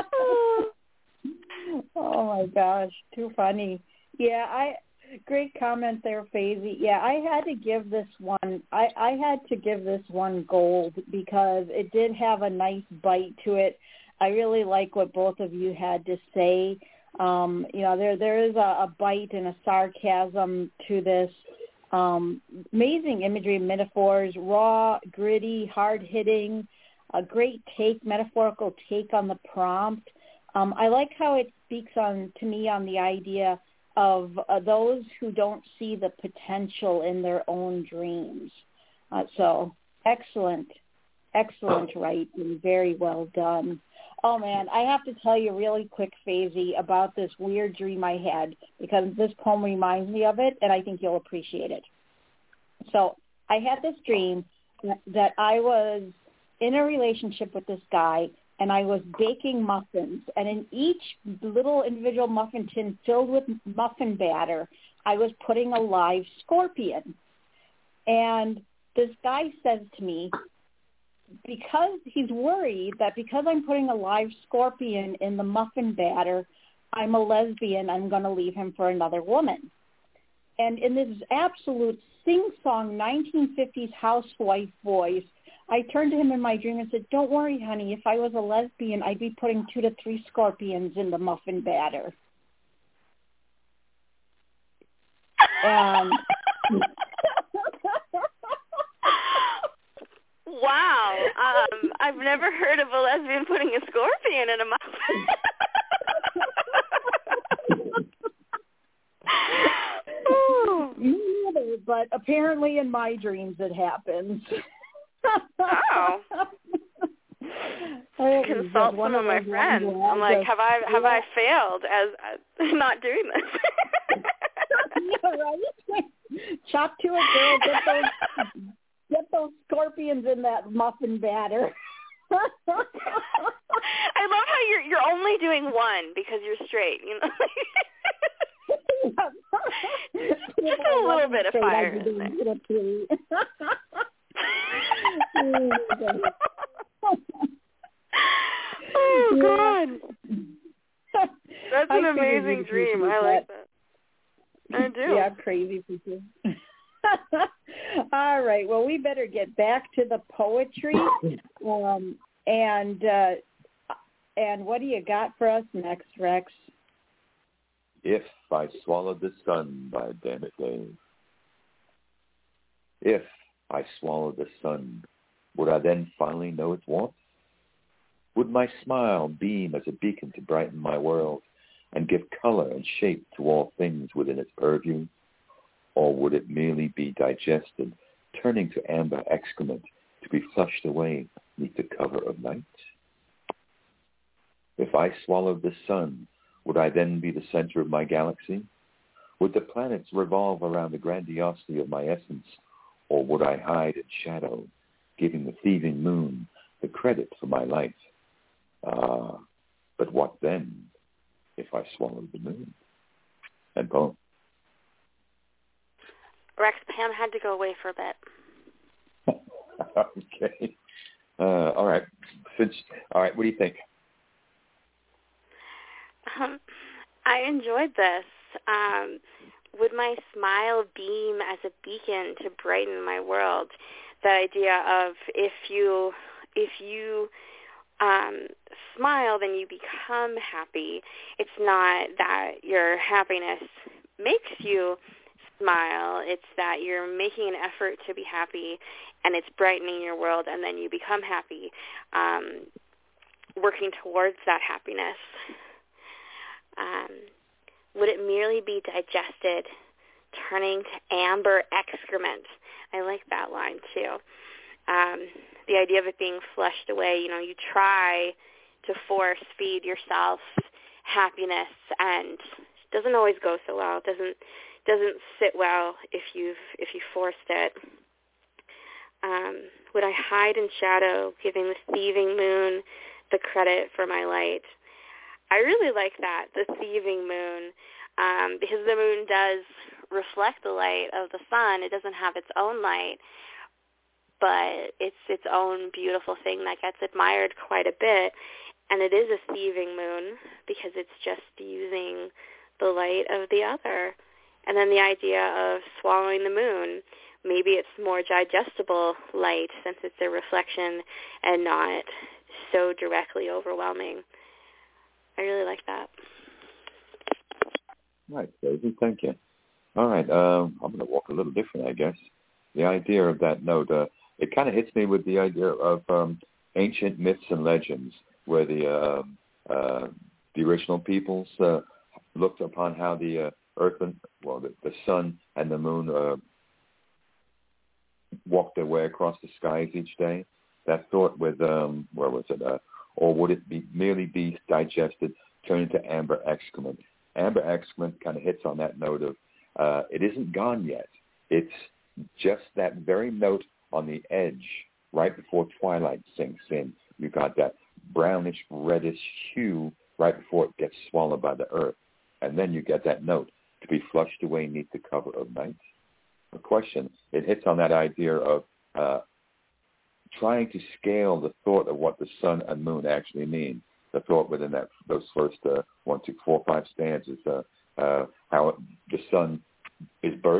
Oh, my gosh. Too funny. Yeah, I great comment there, Faisy. Yeah, I had to give this one, I, I had to give this one gold because it did have a nice bite to it. I really like what both of you had to say. Um, you know, there there is a, a bite and a sarcasm to this. Um, amazing imagery, metaphors, raw, gritty, hard-hitting, a great take, metaphorical take on the prompt. Um, I like how it speaks on to me on the idea of uh, those who don't see the potential in their own dreams. Uh, so excellent, excellent writing, very well done. Oh, man, I have to tell you really quick, Faisy, about this weird dream I had because this poem reminds me of it, and I think you'll appreciate it. So I had this dream that I was in a relationship with this guy, and I was baking muffins, and in each little individual muffin tin filled with muffin batter, I was putting a live scorpion. And this guy says to me, because he's worried that because I'm putting a live scorpion in the muffin batter, I'm a lesbian, I'm going to leave him for another woman. and in this absolute sing-song nineteen fifties housewife voice, I turned to him in my dream and said, "Don't worry, honey. If I was a lesbian, I'd be putting two to three scorpions in the muffin batter." And wow, um, I've never heard of a lesbian putting a scorpion in a muffin. Neither, but apparently in my dreams it happens. Oh. Consult some of my friends. I'm like, have I have yeah. I failed as, as not doing this? Yeah, right. Chop to it, girl. Get those get those scorpions in that muffin batter. I love how you're you're only doing one because you're straight, you know. Just a little bit of fire in there. Oh, God. That's an amazing dream. I like that. I do. Yeah, crazy people. All right. Well, we better get back to the poetry. Um, and uh, and what do you got for us next, Rex? If I Swallowed the Sun by Dammit Dave. If I swallowed the sun, would I then finally know its warmth? Would my smile beam as a beacon to brighten my world and give color and shape to all things within its purview? Or would it merely be digested, turning to amber excrement to be flushed away beneath the cover of night? If I swallowed the sun, would I then be the center of my galaxy? Would the planets revolve around the grandiosity of my essence? Or would I hide in shadow, giving the thieving moon the credit for my life? Ah, but what then if I swallowed the moon? And poem. Rex, Pam had to go away for a bit. Okay. Uh, all right. Since, all right, what do you think? Um, I enjoyed this. Um, would my smile beam as a beacon to brighten my world? The idea of if you if you um, smile, then you become happy. It's not that your happiness makes you smile. It's that you're making an effort to be happy, and it's brightening your world, and then you become happy, um, working towards that happiness. Um, would it merely be digested, turning to amber excrement? I like that line, too. Um, the idea of it being flushed away, you know, you try to force feed yourself happiness, and it doesn't always go so well. It doesn't doesn't sit well if you've if you forced it. Um, would I hide in shadow, giving the thieving moon the credit for my light? I really like that, the thieving moon, um, because the moon does reflect the light of the sun. It doesn't have its own light, but it's its own beautiful thing that gets admired quite a bit. And it is a thieving moon because it's just using the light of the other. And then the idea of swallowing the moon, maybe it's more digestible light since it's a reflection and not so directly overwhelming. I really like that. Right, Daisy, thank you. All right, um, I'm going to walk a little different, I guess. The idea of that note, uh, it kind of hits me with the idea of um, ancient myths and legends, where the uh, uh, the original peoples uh, looked upon how the uh, earth and, well, the, the sun and the moon uh, walked their way across the skies each day. That thought with, um, where was it, uh, or would it be merely be digested, turned into amber excrement? Amber excrement kind of hits on that note of uh, it isn't gone yet. It's just that very note on the edge right before twilight sinks in. You've got that brownish, reddish hue right before it gets swallowed by the earth. And then you get that note to be flushed away beneath the cover of night. A question, it hits on that idea of uh, trying to scale the thought of what the sun and moon actually mean. The thought within that those first uh, one, two, four, five stanzas, uh, uh, how it, the sun is birth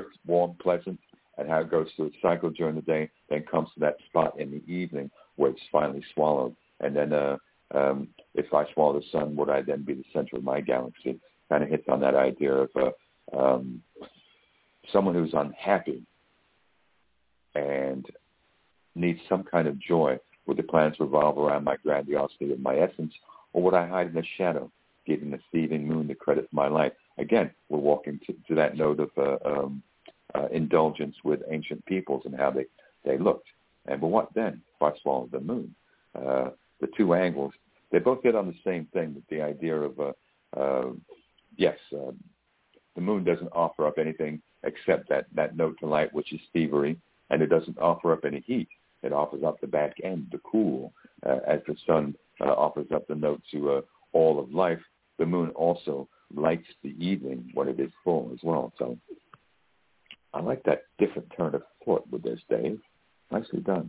warm, pleasant, and how it goes through its cycle during the day, then comes to that spot in the evening where it's finally swallowed. And then uh, um, if I swallow the sun, would I then be the center of my galaxy? Kind of hits on that idea of uh, um, someone who's unhappy and needs some kind of joy. Would the planets revolve around my grandiosity of my essence, or would I hide in the shadow, giving the thieving moon the credit for my life? Again, we're walking to, to that note of uh, um, uh, indulgence with ancient peoples and how they, they looked. And but what then if I swallowed the moon? Uh, the two angles, they both hit on the same thing, with the idea of, uh, uh, yes, uh, the moon doesn't offer up anything except that, that note to light, which is thievery, and it doesn't offer up any heat. It offers up the back end, the cool, uh, as the sun uh, offers up the note to uh, all of life. The moon also lights the evening when it is full as well. So I like that different turn of thought with this, Dave. Nicely done.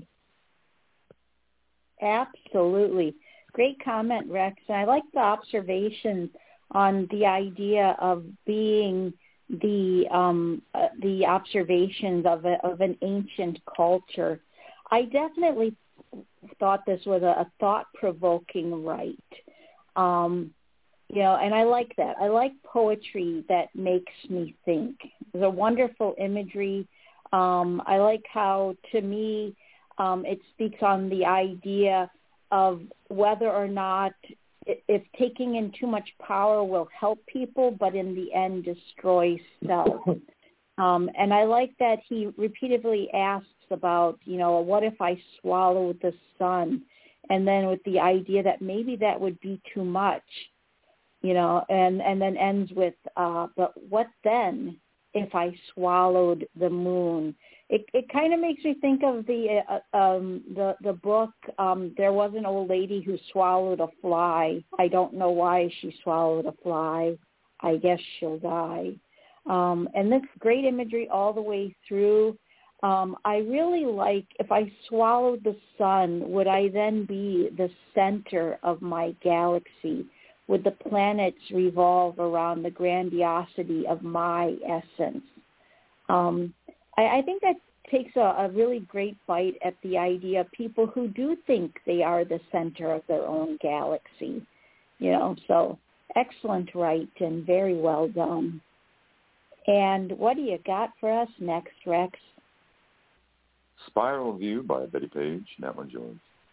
Absolutely. Great comment, Rex. I like the observation on the idea of being the um, uh, the observations of a, of an ancient culture. I definitely thought this was a, a thought-provoking rite. Um, you know, and I like that. I like poetry that makes me think. There's a wonderful imagery. Um, I like how, to me, um, it speaks on the idea of whether or not if taking in too much power will help people, but in the end destroy self. Um, and I like that he repeatedly asks about, you know, what if I swallowed the sun? And then with the idea that maybe that would be too much, you know, and, and then ends with, uh, but what then if I swallowed the moon? It it kind of makes me think of the uh, um, the the book. Um, there was an old lady who swallowed a fly. I don't know why she swallowed a fly. I guess she'll die. Um, and this great imagery all the way through. Um, I really like, if I swallowed the sun, would I then be the center of my galaxy? Would the planets revolve around the grandiosity of my essence? Um, I, I think that takes a, a really great bite at the idea of people who do think they are the center of their own galaxy. You know, so excellent right and very well done. And what do you got for us next, Rex? Spiral View by Betty Page. That one's yours.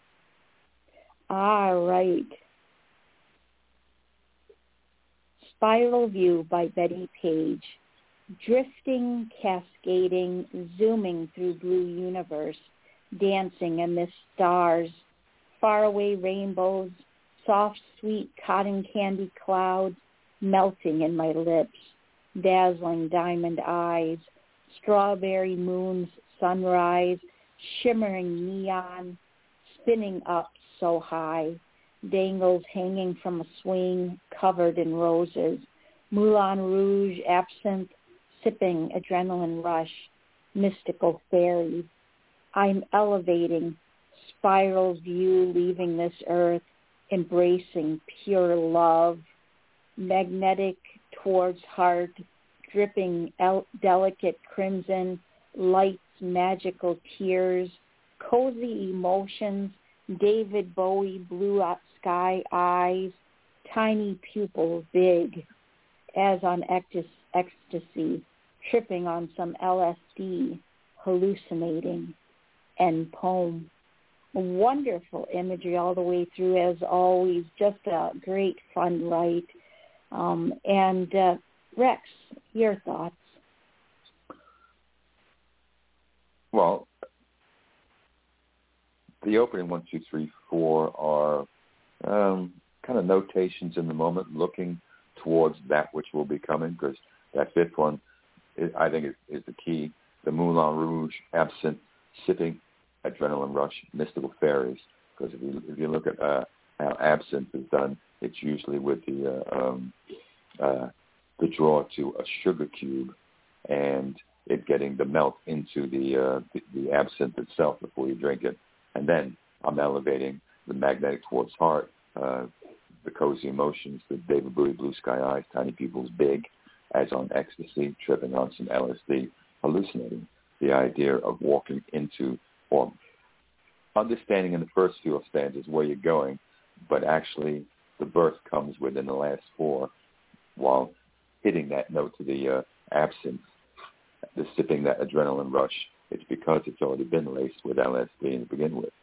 All right. Spiral View by Betty Page. Drifting, cascading, zooming through blue universe, dancing amidst stars, faraway rainbows, soft, sweet cotton candy clouds melting in my lips, dazzling diamond eyes, strawberry moons, sunrise, shimmering neon, spinning up so high, dangles hanging from a swing covered in roses, Moulin Rouge, absinthe, sipping adrenaline rush, mystical fairies. I'm elevating, spiral view leaving this earth, embracing pure love, magnetic towards heart, dripping el- delicate crimson, lights, magical tears, cozy emotions, David Bowie blue sky eyes, tiny pupils big, as on ectas- ecstasy, tripping on some L S D, hallucinating, and poem. Wonderful imagery all the way through, as always. Just a great fun write. Um, and uh, Rex, your thoughts? Well, the opening one, two, three, four are um, kind of notations in the moment, looking towards that which will be coming, because that fifth one, is, I think, is, is the key. The Moulin Rouge, absinthe, sipping, adrenaline rush, mystical fairies. Because if you if you look at uh, how absinthe is done, it's usually with the uh, um, uh, the draw to a sugar cube, and it getting the melt into the, uh, the the absinthe itself before you drink it, and then I'm elevating the magnetic towards heart, uh, the cozy emotions, the David Bowie blue sky eyes, tiny people's big, as on ecstasy, tripping on some L S D, hallucinating the idea of walking into or understanding in the first few stanzas where you're going, but actually the birth comes within the last four while hitting that note to the uh, absence, the sipping that adrenaline rush. It's because it's already been laced with L S D to begin with.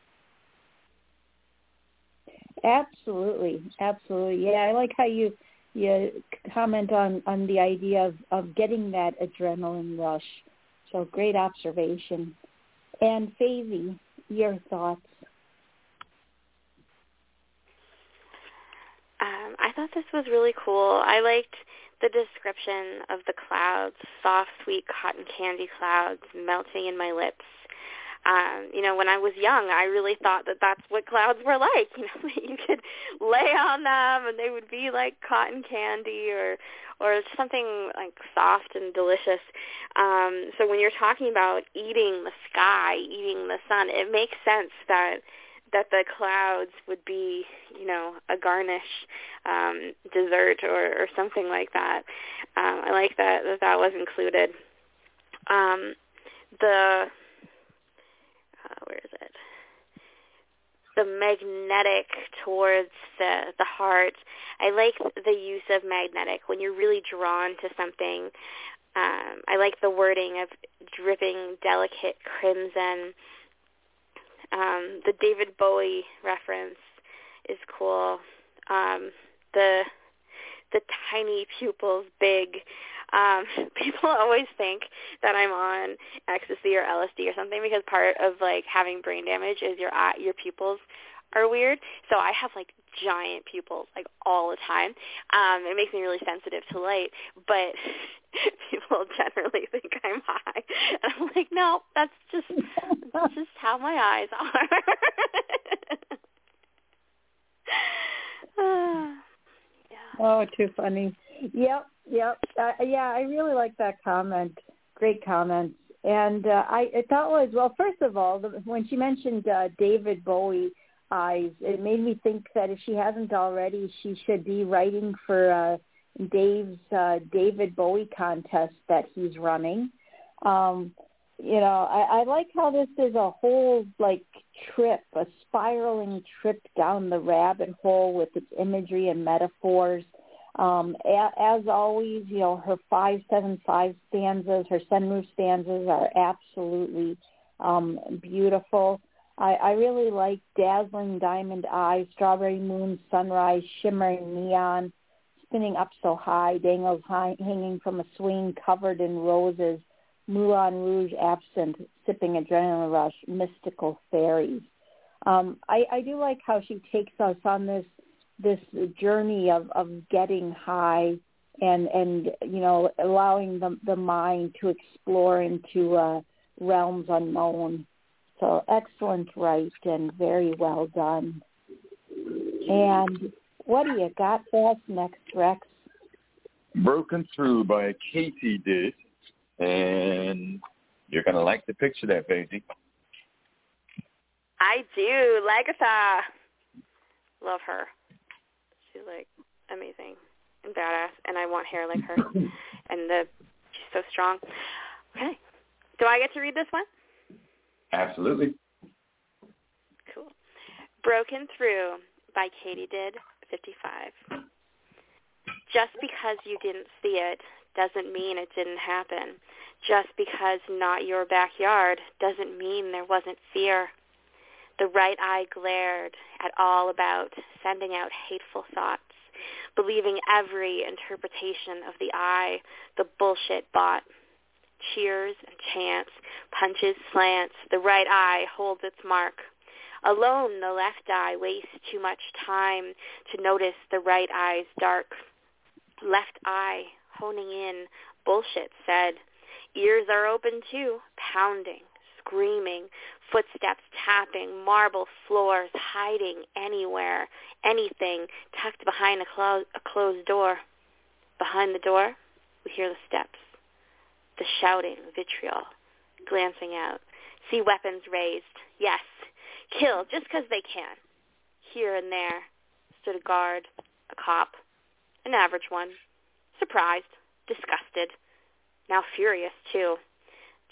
Absolutely, absolutely. Yeah, I like how you you comment on, on the idea of, of getting that adrenaline rush. So great observation. And Faisy, your thoughts? Um, I thought this was really cool. I liked the description of the clouds, soft, sweet cotton candy clouds melting in my lips. Um, you know, when I was young, I really thought that that's what clouds were like. You know, you could lay on them and they would be like cotton candy or or something like soft and delicious. Um, so when you're talking about eating the sky, eating the sun, it makes sense that that the clouds would be, you know, a garnish um, dessert or, or something like that. Um, I like that that, that was included. Um, the Uh, where is it? The magnetic towards the the heart. I like the use of magnetic when you're really drawn to something. Um, I like the wording of dripping delicate crimson. Um, the David Bowie reference is cool. Um, the the tiny pupils big. Um, people always think that I'm on ecstasy or L S D or something because part of like having brain damage is your eye, your pupils are weird. So I have like giant pupils like all the time. Um, it makes me really sensitive to light, but people generally think I'm high, and I'm like, no, that's just that's just how my eyes are. Yeah. Oh, too funny. Yep, yep. Uh, yeah, I really like that comment. Great comment. And uh, I, I thought was, well, first of all, the, when she mentioned uh, David Bowie eyes, it made me think that if she hasn't already, she should be writing for uh, Dave's uh, David Bowie contest that he's running. Um, you know, I, I like how this is a whole, like, trip, a spiraling trip down the rabbit hole with its imagery and metaphors. Um, a, as always, you know, her five, seven, five stanzas, her sunroof stanzas are absolutely um, beautiful. I, I really like dazzling diamond eyes, strawberry moon, sunrise, shimmering neon, spinning up so high, dangles high, hanging from a swing covered in roses, Moulin Rouge absent, sipping adrenaline rush, mystical fairies. Um, I, I do like how she takes us on this this journey of, of getting high and, and, you know, allowing the, the mind to explore into uh, realms unknown. So excellent right and very well done. And what do you got for us next, Rex? Broken Through by Katie Did. And you're going to like the picture there, Faisy. I do. Lagatha. Love her. She's, like, amazing and badass, and I want hair like her. And the she's so strong. Okay. Do I get to read this one? Absolutely. Cool. Broken Through by Katie Did, fifty-five. Just because you didn't see it doesn't mean it didn't happen. Just because not your backyard doesn't mean there wasn't fear. The right eye glared at all about, sending out hateful thoughts, believing every interpretation of the eye, the bullshit bought. Cheers and chants, punches, slants, the right eye holds its mark. Alone, the left eye wastes too much time to notice the right eye's dark. Left eye honing in, bullshit said. Ears are open too, pounding, screaming, footsteps tapping, marble floors, hiding anywhere, anything, tucked behind a, clo- a closed door. Behind the door, we hear the steps, the shouting, vitriol, glancing out. See weapons raised. Yes, kill just because they can. Here and there stood a guard, a cop, an average one, surprised, disgusted, now furious too.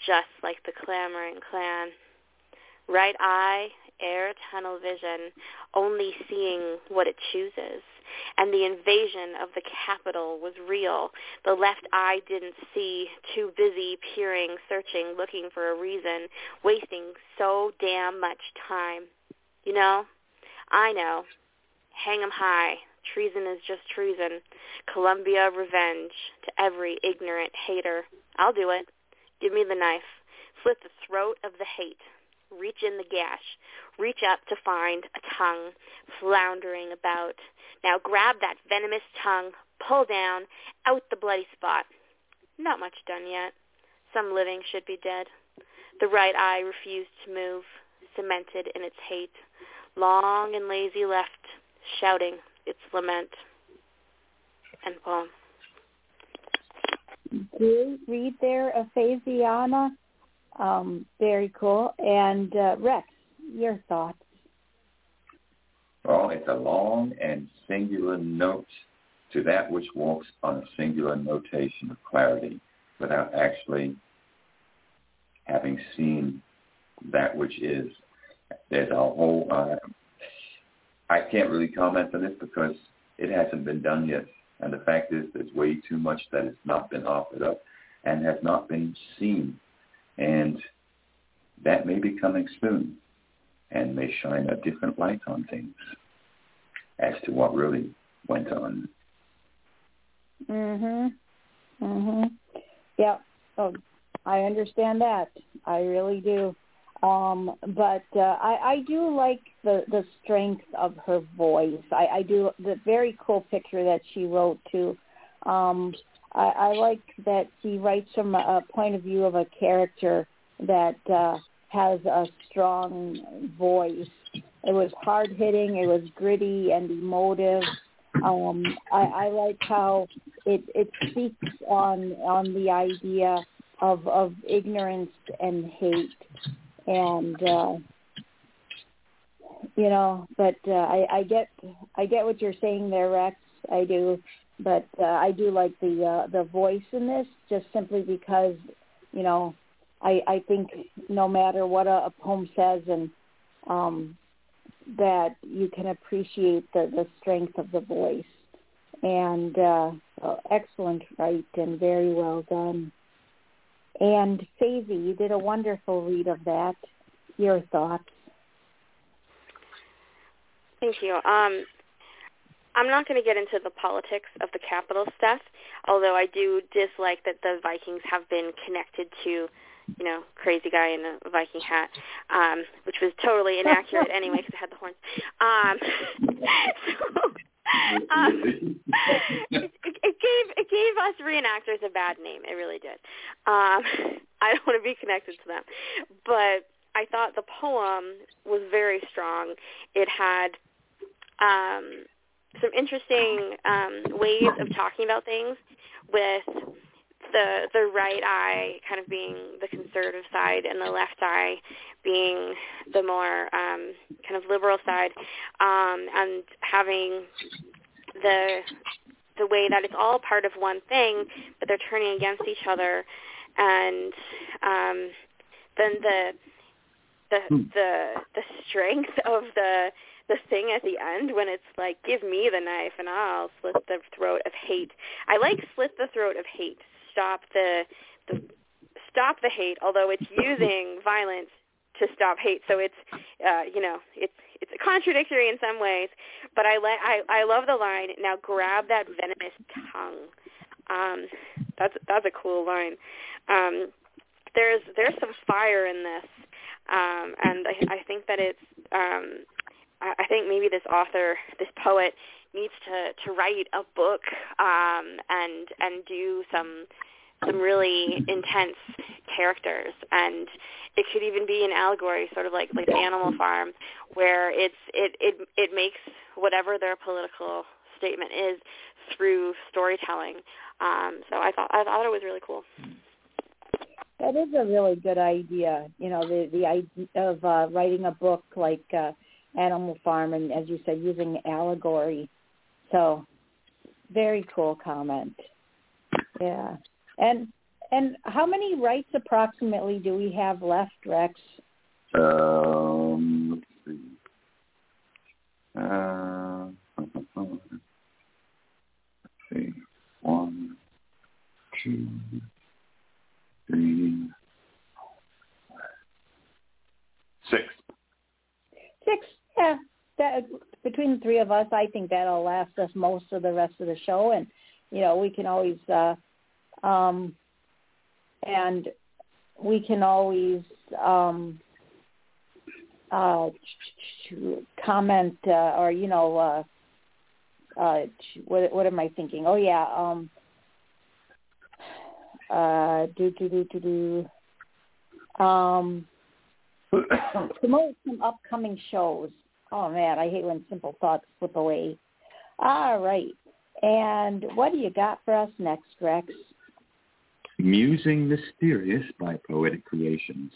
just like the clamoring clan. Right eye, air tunnel vision, only seeing what it chooses. And the invasion of the capital was real. The left eye didn't see, too busy peering, searching, looking for a reason, wasting so damn much time. You know? I know. Hang 'em high. Treason is just treason. Columbia revenge to every ignorant hater. I'll do it. Give me the knife. Slit the throat of the hate. Reach in the gash. Reach up to find a tongue floundering about. Now grab that venomous tongue. Pull down. Out the bloody spot. Not much done yet. Some living should be dead. The right eye refused to move, cemented in its hate. Long and lazy left, shouting its lament. End poem. Great read there, Aphaziana. Um, very cool. And uh, Rex, your thoughts? Well, it's a long and singular note to that which walks on a singular notation of clarity without actually having seen that which is. There's a whole, uh, I can't really comment on this because it hasn't been done yet. And the fact is there's way too much that has not been offered up and has not been seen. And that may be coming soon and may shine a different light on things as to what really went on. Mhm. Mhm. Yeah. Oh, I understand that. I really do. Um, but uh, I, I do like the, the strength of her voice. I, I do the very cool picture that she wrote too. Um, I, I like that she writes from a, a point of view of a character that uh, has a strong voice. It was hard hitting. It was gritty and emotive. Um, I, I like how it, it speaks on on the idea of of ignorance and hate. And uh, you know, but uh, I, I get I get what you're saying there, Rex. I do, but uh, I do like the uh, the voice in this, just simply because, you know, I I think no matter what a, a poem says, and um, that you can appreciate the, the strength of the voice. And uh, uh, excellent write and very well done. And Faisy, you did a wonderful read of that. Your thoughts? Thank you. Um, I'm not going to get into the politics of the capital stuff, although I do dislike that the Vikings have been connected to, you know, crazy guy in a Viking hat, um, which was totally inaccurate anyway because it had the horns. Um, so, um, it, it, it gave it gave us reenactors a bad name. It really did. Um, I don't want to be connected to them, but I thought the poem was very strong. It had um, some interesting um, ways of talking about things, with the the right eye kind of being the conservative side and the left eye being the more um, kind of liberal side, um, and having the the way that it's all part of one thing, but they're turning against each other, and um, then the the the the strength of the the thing at the end when it's like, give me the knife and I'll slit the throat of hate. I like slit the throat of hate. Stop the, the stop the hate, although it's using violence to stop hate. So it's uh, you know, it's it's contradictory in some ways, but I let I, I love the line, now grab that venomous tongue. Um, that's that's a cool line. Um, there's there's some fire in this. Um, and I, I think that it's, um, I, I think maybe this author, this poet, needs to, to write a book um, and and do some some really intense characters. And it could even be an allegory, sort of like like Animal Farm, where it's it it it makes whatever their political statement is through storytelling. Um, so I thought I thought it was really cool. That is a really good idea, you know, the the idea of uh, writing a book like uh, Animal Farm, and as you said, using allegory. So, very cool comment. Yeah, and And how many rights approximately do we have left, Rex? Um, let's see. Uh, let's see. One, two, three, six. Six. Yeah. That, between the three of us, I think that'll last us most of the rest of the show, and you know we can always. Uh, um, And we can always um, uh, comment uh, or, you know, uh, uh, what, what am I thinking? Oh, yeah. Um, uh, do, do, do, do, do. Um, promote some upcoming shows. Oh, man, I hate when simple thoughts slip away. All right. And what do you got for us next, Rex? Musing Mysterious by Poetic Creations.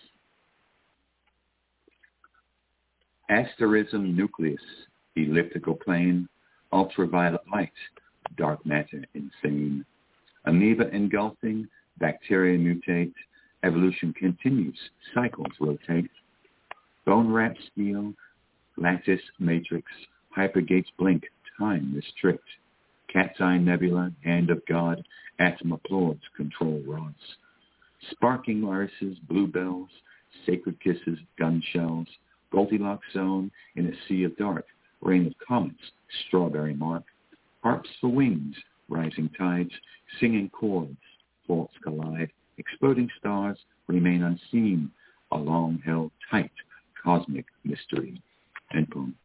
Asterism nucleus, elliptical plane, ultraviolet light, dark matter insane. Amoeba engulfing, bacteria mutate, evolution continues, cycles rotate. Bone wrap steel, lattice matrix, hypergates blink, time restrict. Cat's eye nebula, hand of God, atom applauds, control rods. Sparking irises, bluebells, sacred kisses, gun shells, Goldilocks zone in a sea of dark, rain of comets, strawberry mark. Harps for wings, rising tides, singing chords, faults collide, exploding stars remain unseen, a long-held tight cosmic mystery. End poem.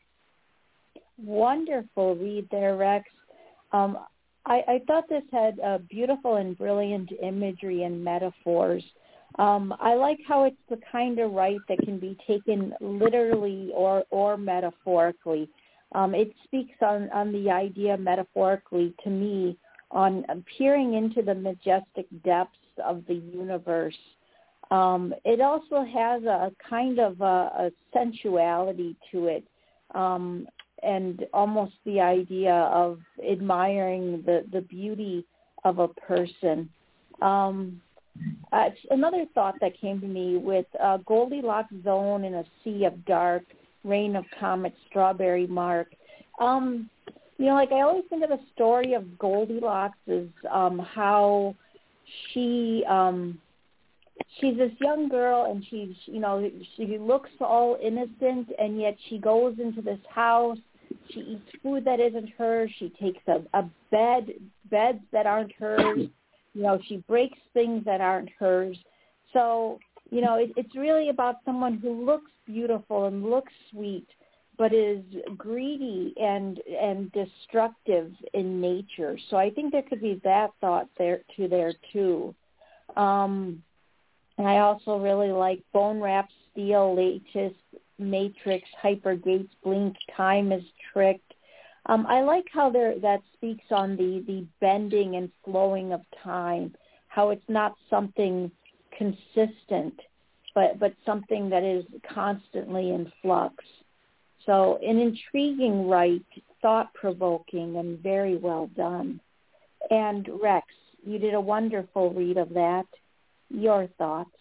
Wonderful read there, Rex. Um, I, I thought this had uh, beautiful and brilliant imagery and metaphors. Um, I like how it's the kind of right that can be taken literally or, or metaphorically. Um, it speaks on, on the idea metaphorically to me on peering into the majestic depths of the universe. Um, it also has a kind of a, a sensuality to it. Um, and almost the idea of admiring the, the beauty of a person. Um, uh, another thought that came to me with uh, Goldilocks zone in a sea of dark, rain of comets, strawberry mark. Um, you know, like I always think of the story of Goldilocks is um, how she um, she's this young girl and she's, you know, she looks all innocent, and yet she goes into this house. She eats food that isn't hers. She takes a, a bed, beds that aren't hers. You know, she breaks things that aren't hers. So, you know, it, it's really about someone who looks beautiful and looks sweet, but is greedy and and destructive in nature. So I think there could be that thought there to there too. Um, and I also really like bone wrap steel, lattice matrix, hypergates blink, time is tricked. Um, I like how there that speaks on the, the bending and flowing of time, how it's not something consistent, but, but something that is constantly in flux. So an intriguing right, thought-provoking, and very well done. And Rex, you did a wonderful read of that. Your thoughts?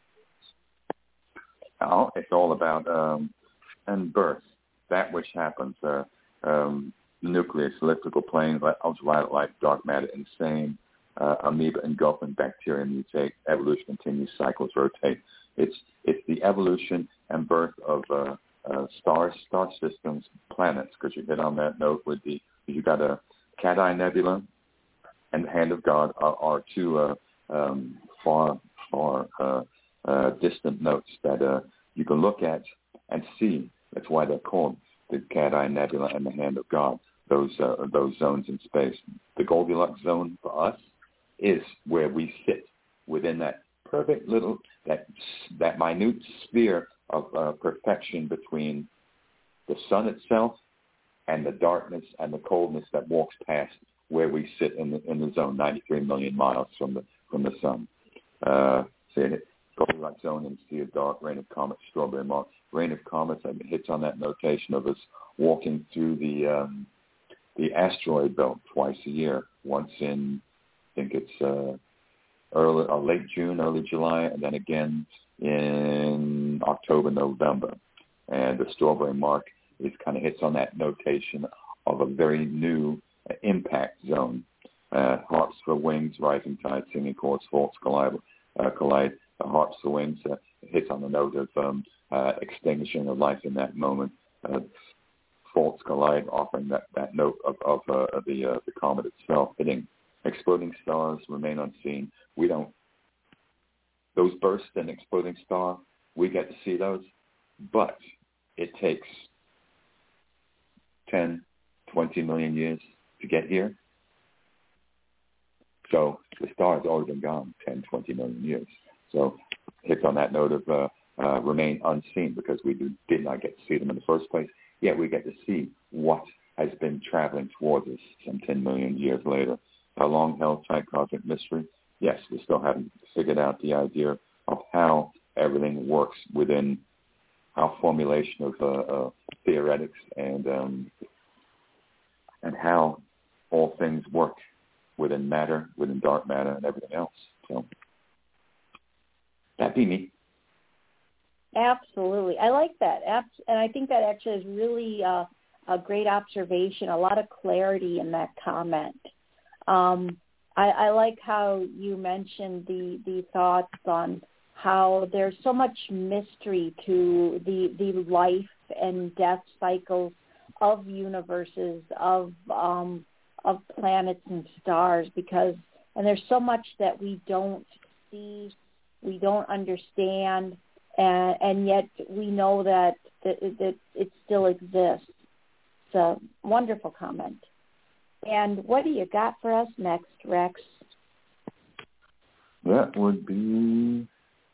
Oh, it's all about um, and birth, that which happens. Uh, um, nucleus, elliptical plane, ultraviolet light, dark matter, insane. Uh, amoeba engulfing, bacteria mutate, evolution continues, cycles rotate. It's it's the evolution and birth of uh, uh, stars, star systems, planets. Because you hit on that note with the you got a Cat Eye Nebula and the Hand of God are, are two uh, um, far far. Uh, Uh, distant notes that uh, you can look at and see. That's why they're called the Cat Eye Nebula and the Hand of God, those uh, those zones in space. The Goldilocks zone for us is where we sit within that perfect little, that that minute sphere of uh, perfection between the sun itself and the darkness and the coldness that walks past where we sit in the, in the zone, ninety-three million miles from the from the sun. Uh, see it. Goldilocks zone and sea of dark, rain of comets, strawberry mark. Rain of comets, I mean, hits on that notation of us walking through the um, the asteroid belt twice a year. Once in, I think it's uh, early, uh, late June, early July, and then again in October, November. And the strawberry mark is kind of hits on that notation of a very new uh, impact zone. Uh, harps for wings, rising tide, singing chords, faults collide. Uh, collide. Uh, harps for wings uh, hits on the note of um, uh, extinguishing of life in that moment. Uh, faults collide, offering that, that note of, of, uh, of the uh, the comet itself hitting. Exploding stars remain unseen. We don't. Those bursts and exploding star, we get to see those, but it takes ten, twenty million years to get here. So the star has already been gone ten, twenty million years. So it's on that note of uh, uh, remain unseen because we do, did not get to see them in the first place. Yet we get to see what has been traveling towards us some ten million years later. A long-held tight cosmic mystery. Yes, we still haven't figured out the idea of how everything works within our formulation of uh, uh, theoretics and um, and how all things work within matter, within dark matter, and everything else. So that'd be me. Absolutely. I like that. And I think that actually is really uh, a great observation, a lot of clarity in that comment. Um, I, I like how you mentioned the, the thoughts on how there's so much mystery to the, the life and death cycles of universes, of um, of planets and stars, because, and there's so much that we don't see, we don't understand, and, and yet we know that, that, that it still exists. It's a wonderful comment. And what do you got for us next, Rex? That would be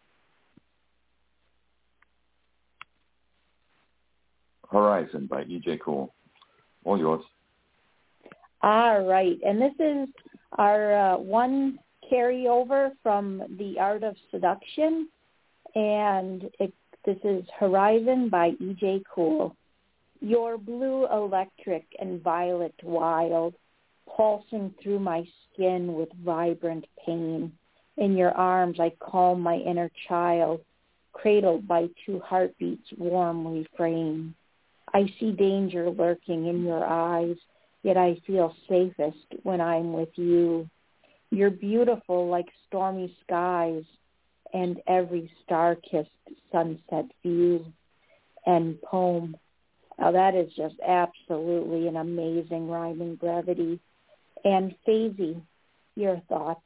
Horizon by E J Cool. All yours. All right. And this is our uh, one carryover from The Art of Seduction. And it, this is Horizon by E J Cool. You're blue electric and violet wild, pulsing through my skin with vibrant pain. In your arms I calm my inner child, cradled by two heartbeats warm refrain. I see danger lurking in your eyes, yet I feel safest when I'm with you. You're beautiful like stormy skies and every star-kissed sunset view. And poem. Now that is just absolutely an amazing rhyming brevity. And Faisy, your thoughts?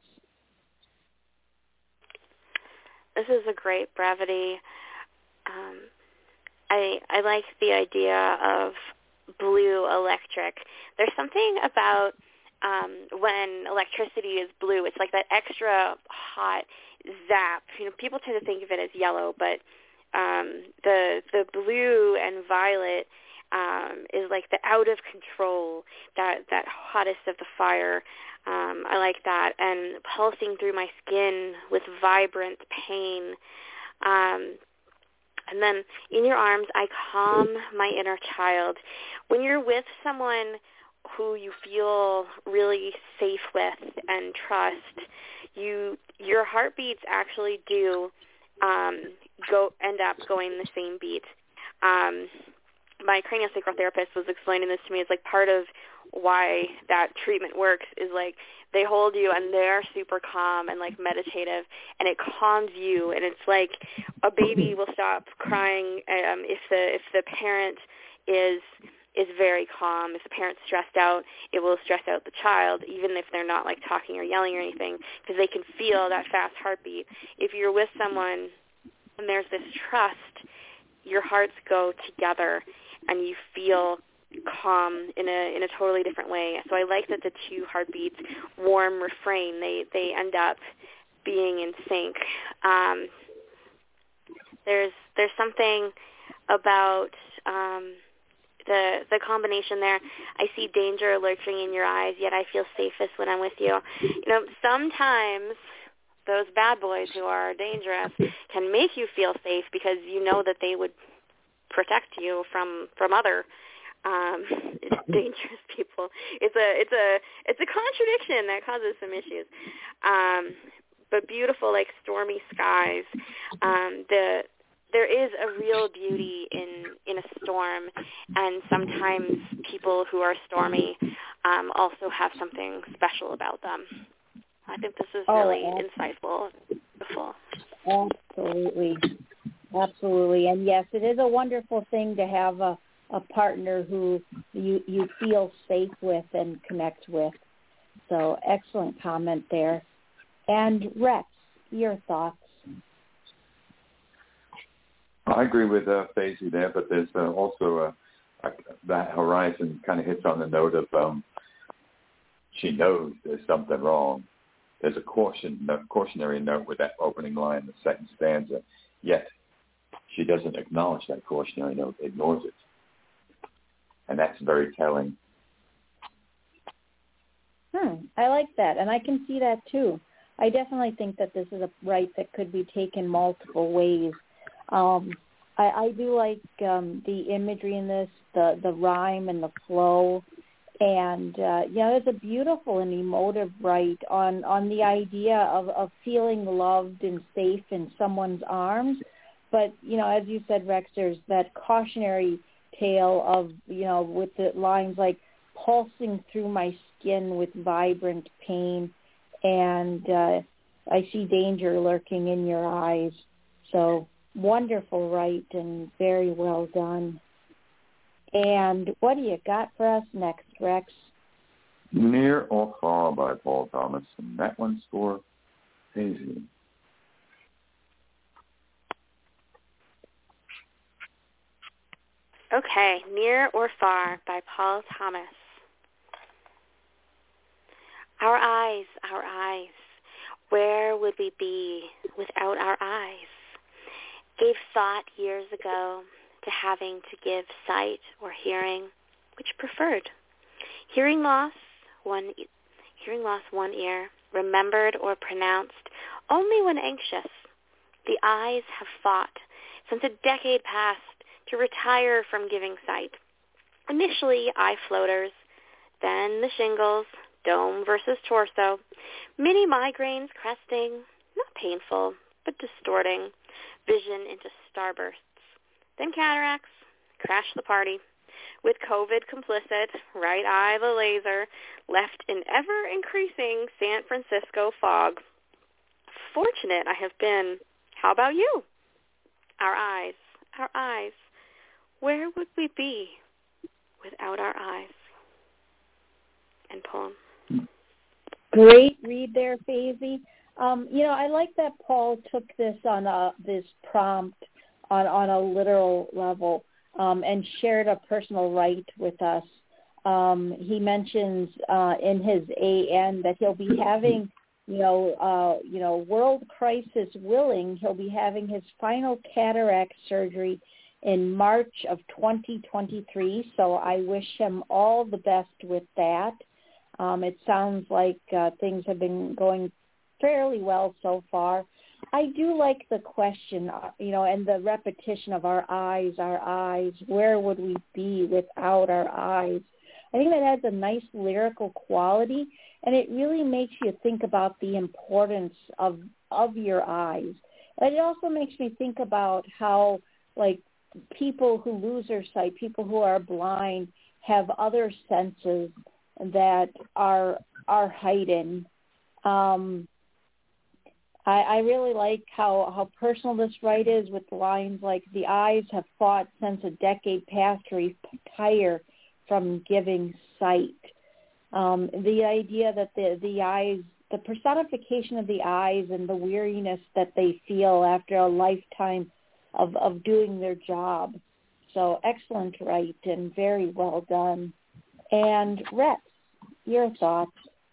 This is a great brevity. Um, I I like the idea of blue electric. There's something about um, when electricity is blue. It's like that extra hot zap. You know, people tend to think of it as yellow, but um, the the blue and violet um, is like the out of control, that that hottest of the fire. Um, I like that. And pulsing through my skin with vibrant pain. Um, and then in your arms, I calm my inner child. When you're with someone who you feel really safe with and trust, you your heartbeats actually do um, go end up going the same beat. Um, my craniosacral therapist was explaining this to me. It's like part of why that treatment works is like they hold you and they're super calm and like meditative, and it calms you, and it's like a baby will stop crying um, if the if the parent is is very calm. If the parent's stressed out, it will stress out the child, even if they're not like talking or yelling or anything, because they can feel that fast heartbeat. If you're with someone and there's this trust, your hearts go together and you feel calm in a in a totally different way. So I like that the two heartbeats, warm refrain, they, they end up being in sync. Um, there's there's something about um, the the combination there. I see danger lurking in your eyes, yet I feel safest when I'm with you. You know, sometimes those bad boys who are dangerous can make you feel safe because you know that they would protect you from from other um, dangerous people. It's a it's a it's a contradiction that causes some issues. Um, but beautiful like stormy skies. Um, the there is a real beauty in in a storm, and sometimes people who are stormy um, also have something special about them. I think this is really oh, insightful, beautiful. Absolutely, absolutely, and yes, it is a wonderful thing to have a, a partner who you you feel safe with and connect with. So excellent comment there. And Rex, your thoughts? I agree with uh, Faisy there, but there's uh, also uh, a, that horizon kind of hits on the note of um, she knows there's something wrong. There's a caution, a cautionary note with that opening line, the second stanza, yet she doesn't acknowledge that cautionary note, ignores it. And that's very telling. Hmm, I like that, and I can see that too. I definitely think that this is a rite that could be taken multiple ways. Um, I, I do like um, the imagery in this, the, the rhyme and the flow, and uh, you know, it's a beautiful and emotive rite on, on the idea of, of feeling loved and safe in someone's arms. But you know, as you said, Rex, there's that cautionary tale of, you know, with the lines like pulsing through my skin with vibrant pain, and uh, I see danger lurking in your eyes. So wonderful rite and very well done. And what do you got for us next, Rex? Near or Far by Paul Thomas, and that one's for Hazy. Okay, Near or Far by Paul Thomas. Our eyes, our eyes, where would we be without our eyes? Gave thought years ago to having to give sight or hearing, which preferred. Hearing loss, one, hearing loss one ear, remembered or pronounced only when anxious. The eyes have fought since a decade past to retire from giving sight. Initially, eye floaters, then the shingles, dome versus torso, mini migraines cresting, not painful, but distorting, vision into starbursts. Then cataracts, crash the party. With COVID complicit, right eye the laser, left in ever-increasing San Francisco fog. Fortunate I have been. How about you? Our eyes, our eyes. Where would we be without our eyes? And poem. Great read there, Faisy. Um, you know, I like that Paul took this on a, this prompt on, on a literal level um, and shared a personal rite with us. Um, he mentions uh, in his A N that he'll be having, you know, uh, you know, world crisis willing, he'll be having his final cataract surgery in March of twenty twenty-three. So I wish him all the best with that. Um, it sounds like uh, things have been going fairly well so far. I do like the question, uh, you know, and the repetition of our eyes, our eyes. Where would we be without our eyes? I think that has a nice lyrical quality, and it really makes you think about the importance of of your eyes. And it also makes me think about how, like, people who lose their sight, people who are blind, have other senses that are are heightened. Um, I, I really like how, how personal this rite is with lines like, the eyes have fought since a decade past to retire from giving sight. Um, the idea that the, the eyes, the personification of the eyes and the weariness that they feel after a lifetime of, of doing their job. So excellent rite and very well done. And Rex, your thoughts?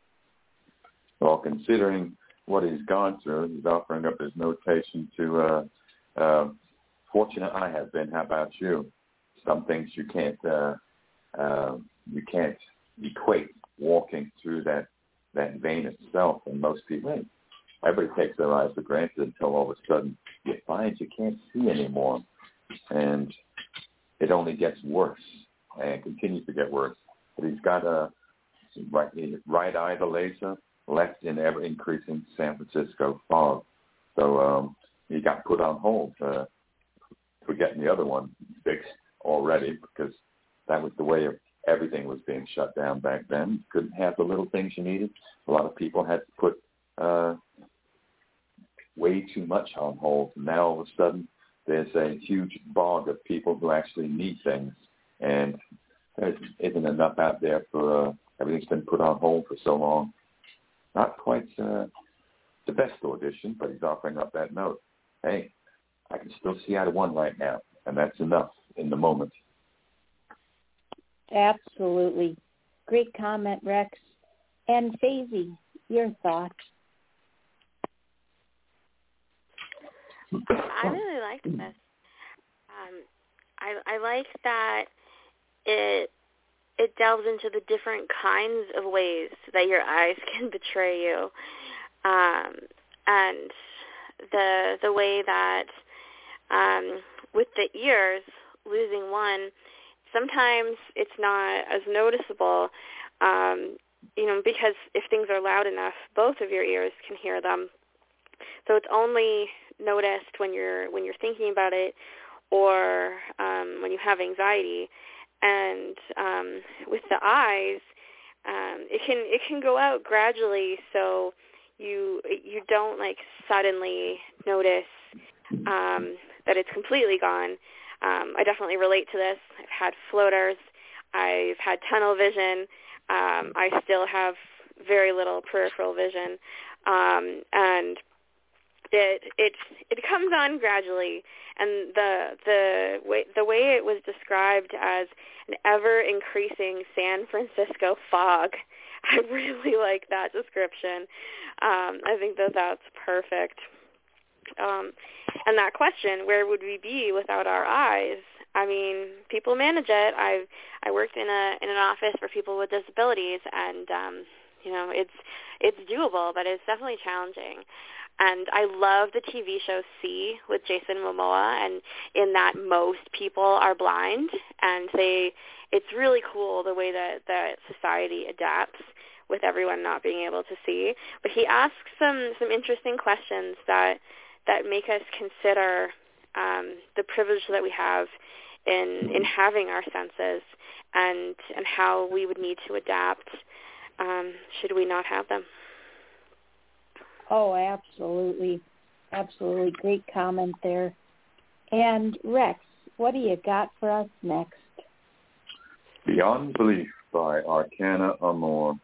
Well, considering what he's gone through, he's offering up his notation to, uh, uh, fortunate I have been. How about you? Some things you can't, uh, uh, you can't equate walking through that, that vein itself. And most people, everybody takes their eyes for granted until all of a sudden you find you can't see anymore. And it only gets worse and continues to get worse. But he's got a right, right eye, the laser, left in ever-increasing San Francisco fog. So um, he got put on hold uh, for getting the other one fixed already, because that was the way of everything was being shut down back then. Couldn't have the little things you needed. A lot of people had to put uh, way too much on hold. And now all of a sudden there's a huge bog of people who actually need things, and there isn't enough out there for uh, everything's been put on hold for so long. Not quite uh, the best audition, but he's offering up that note. Hey, I can still see out of one right now, and that's enough in the moment. Absolutely. Great comment, Rex. And Faisy, your thoughts? I really liked this. Um, I, I like that it it delves into the different kinds of ways that your eyes can betray you, um, and the the way that um, with the ears, losing one, sometimes it's not as noticeable, um, you know, because if things are loud enough, both of your ears can hear them. So it's only noticed when you're when you're thinking about it, or um, when you have anxiety. And um, with the eyes, um, it can it can go out gradually, so you you don't like suddenly notice um, that it's completely gone. Um, I definitely relate to this. I've had floaters. I've had tunnel vision. Um, I still have very little peripheral vision, um, and it it it comes on gradually. And the the way the way it was described as an ever increasing San Francisco fog, I really like that description. Um, I think that that's perfect. Um, and that question, where would we be without our eyes? I mean, people manage it. I I worked in a in an office for people with disabilities, and um, you know, it's it's doable, but it's definitely challenging. And I love the T V show See with Jason Momoa, and in that most people are blind, and they it's really cool the way that, that society adapts with everyone not being able to see. But he asks some, some interesting questions that that make us consider um, the privilege that we have in in having our senses, and and how we would need to adapt um, should we not have them. Oh, absolutely. Absolutely. Great comment there. And Rex, what do you got for us next? Beyond Belief by Arcana Amor.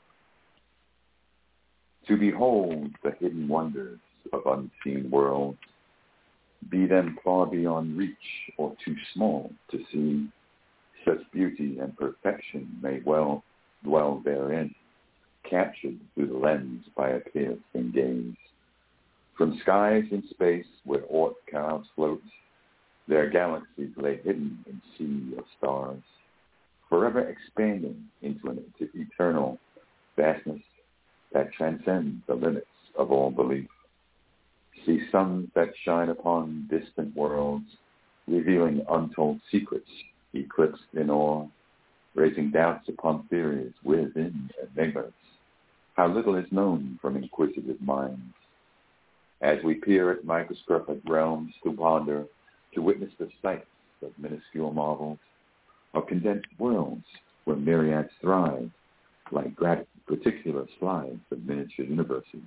To behold the hidden wonders of unseen worlds, be them far beyond reach or too small to see, such beauty and perfection may well dwell therein, captured through the lens by a piercing gaze. From skies in space where Oort clouds float, their galaxies lay hidden in sea of stars, forever expanding into an eternal vastness that transcends the limits of all belief. See suns that shine upon distant worlds, revealing untold secrets eclipsed in awe, raising doubts upon theories within enigmas. How little is known from inquisitive minds. As we peer at microscopic realms to ponder, to witness the sights of minuscule marvels, of condensed worlds where myriads thrive, like particular slides of miniature universes.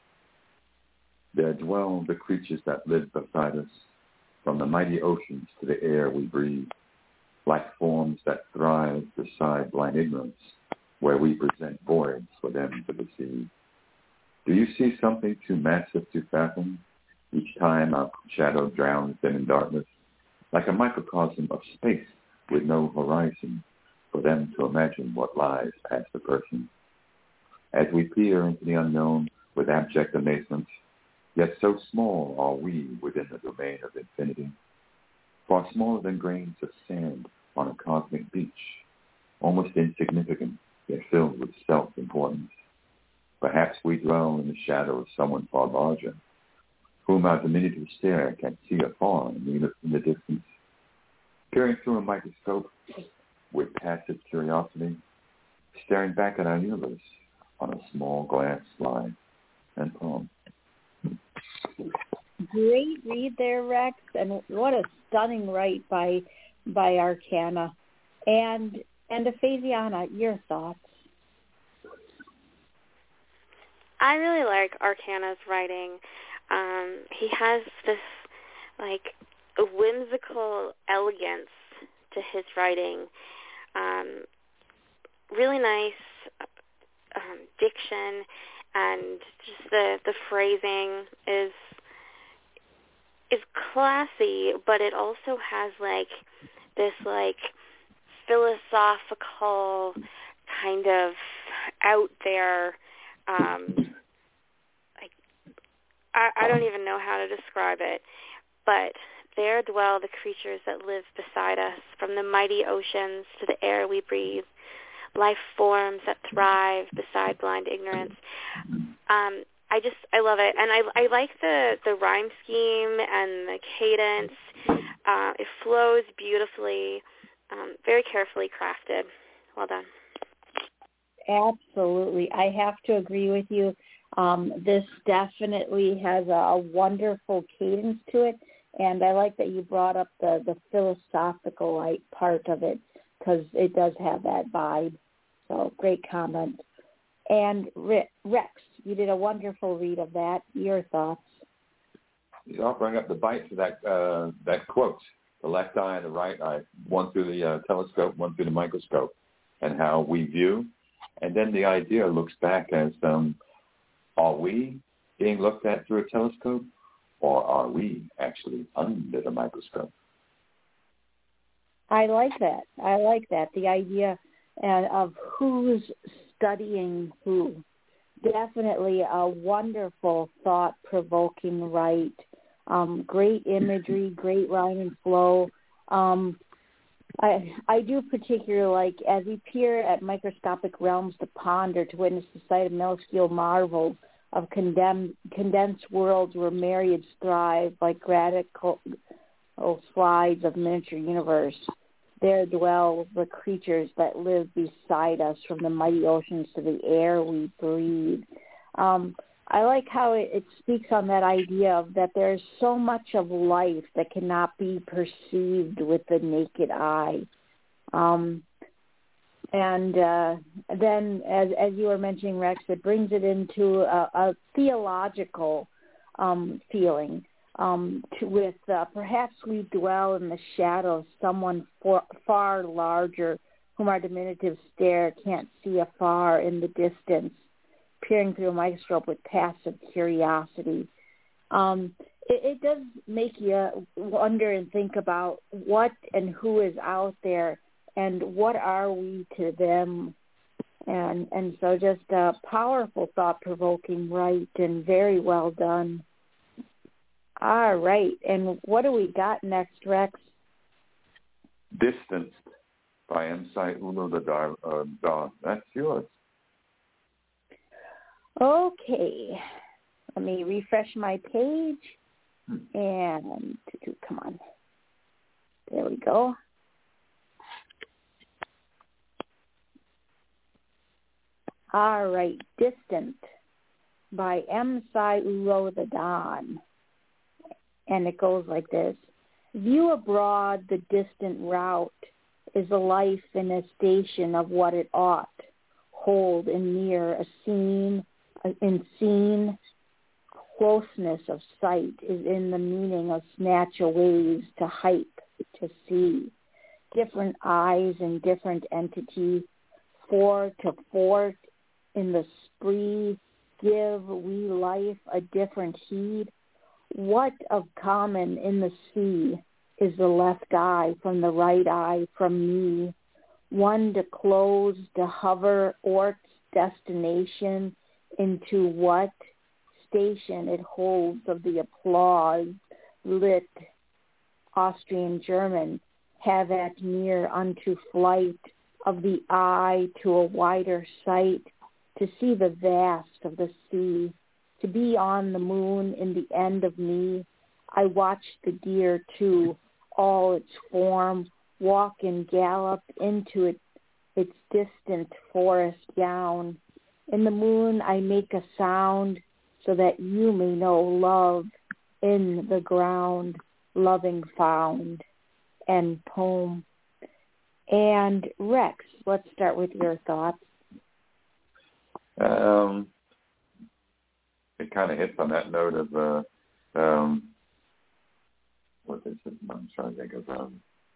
There dwell the creatures that live beside us, from the mighty oceans to the air we breathe, like forms that thrive beside blind ignorance, where we present voids for them to perceive. Do you see something too massive to fathom? Each time our shadow drowns them in darkness, like a microcosm of space with no horizon, for them to imagine what lies past the person. As we peer into the unknown with abject amazement, yet so small are we within the domain of infinity, far smaller than grains of sand on a cosmic beach, almost insignificant, yet filled with self-importance. Perhaps we dwell in the shadow of someone far larger, whom our diminutive stare can see afar in the, in the distance. Peering through a microscope with passive curiosity, staring back at our universe, on a small glass slide and poem. Great read there, Rex, and what a stunning write by by Arcana. And and Ephesiana, your thoughts? I really like Arcana's writing. Um, he has this like a whimsical elegance to his writing. Um, really nice um, diction, and just the the phrasing is is classy, but it also has like this like philosophical kind of out there. Um, like I, I don't even know how to describe it, but there dwell the creatures that live beside us, from the mighty oceans to the air we breathe, life forms that thrive beside blind ignorance. Um, I just, I love it. And I, I like the, the rhyme scheme and the cadence. Uh, it flows beautifully, um, very carefully crafted. Well done. Absolutely. I have to agree with you. Um, this definitely has a, a wonderful cadence to it. And I like that you brought up the, the philosophical like, part of it, because it does have that vibe. So great comment. And Rex, you did a wonderful read of that. Your thoughts? I'll bring up the bite to that uh, that quote, the left eye and the right eye, one through the uh, telescope, one through the microscope, and how we view. And then the idea looks back as, um, are we being looked at through a telescope, or are we actually under the microscope? I like that. I like that. The idea uh, of who's studying who. Definitely a wonderful, thought-provoking write. Um, great imagery, great rhyme and flow. Um, I I do particularly like, as we peer at microscopic realms to ponder, to witness the sight of minuscule marvels of condemned, condensed worlds where myriads thrive like gradical slides of miniature universe. There dwell the creatures that live beside us, from the mighty oceans to the air we breathe. Um, I like how it, it speaks on that idea of that there's so much of life that cannot be perceived with the naked eye. Um, and uh, then, as, as you were mentioning, Rex, it brings it into a, a theological um, feeling. Um, to, with uh, perhaps we dwell in the shadow of someone for, far larger, whom our diminutive stare can't see afar in the distance, peering through a microscope with passive curiosity. Um, it, it does make you wonder and think about what and who is out there, and what are we to them. And and so just a powerful, thought-provoking write, and very well done. All right, and what do we got next, Rex? Distanced by M. Uno the Dar. Uh, Dar. That's yours. Okay, let me refresh my page, and come on, there we go. All right, Distant by M. Ulo the Don. And it goes like this. View abroad the distant route is a life in a station of what it ought. Hold in near a scene, in scene, closeness of sight is in the meaning of snatch aways to hype, to see. Different eyes and different entities, for to fort in the spree, give we life a different heed. What of common in the sea is the left eye from the right eye from me? One to close, to hover, ort's destination, into what station it holds of the applause, lit, Austrian German, have at near unto flight of the eye to a wider sight, to see the vast of the sea. To be on the moon in the end of me, I watch the deer too, all its form, walk and gallop into it, its distant forest gown, In the moon I make a sound so that you may know love in the ground, loving found, and poem. And Rex, let's start with your thoughts. Um, it kind of hits on that note of, uh, um, what is it? I'm trying to think of, um,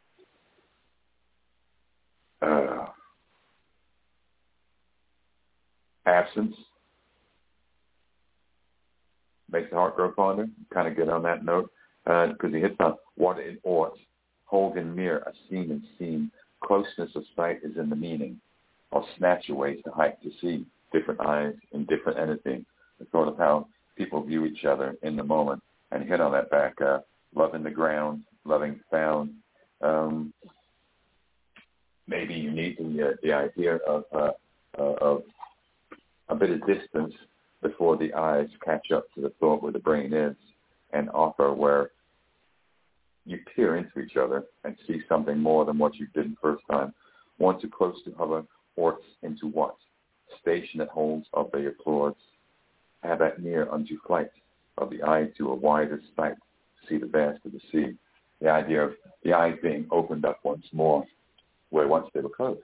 uh, absence. Makes the heart grow fonder. Kind of good on that note, because uh, he hits on what it ought. Hold in mirror a scene and scene. Closeness of sight is in the meaning. Or snatch away to height to see. Different eyes in different anything. It's sort of how people view each other in the moment. And hit on that back, uh, loving the ground, loving found. Um, maybe you need the, uh, the idea of, uh, uh, of a bit of distance before the eyes catch up to the thought where the brain is, and offer where you peer into each other and see something more than what you did the first time. Once too close to hover, orts into what? Station that holds of the applauds. Have at near unto flight of the eye to a wider sight. See the vast of the sea. The idea of the eyes being opened up once more, where once they were closed.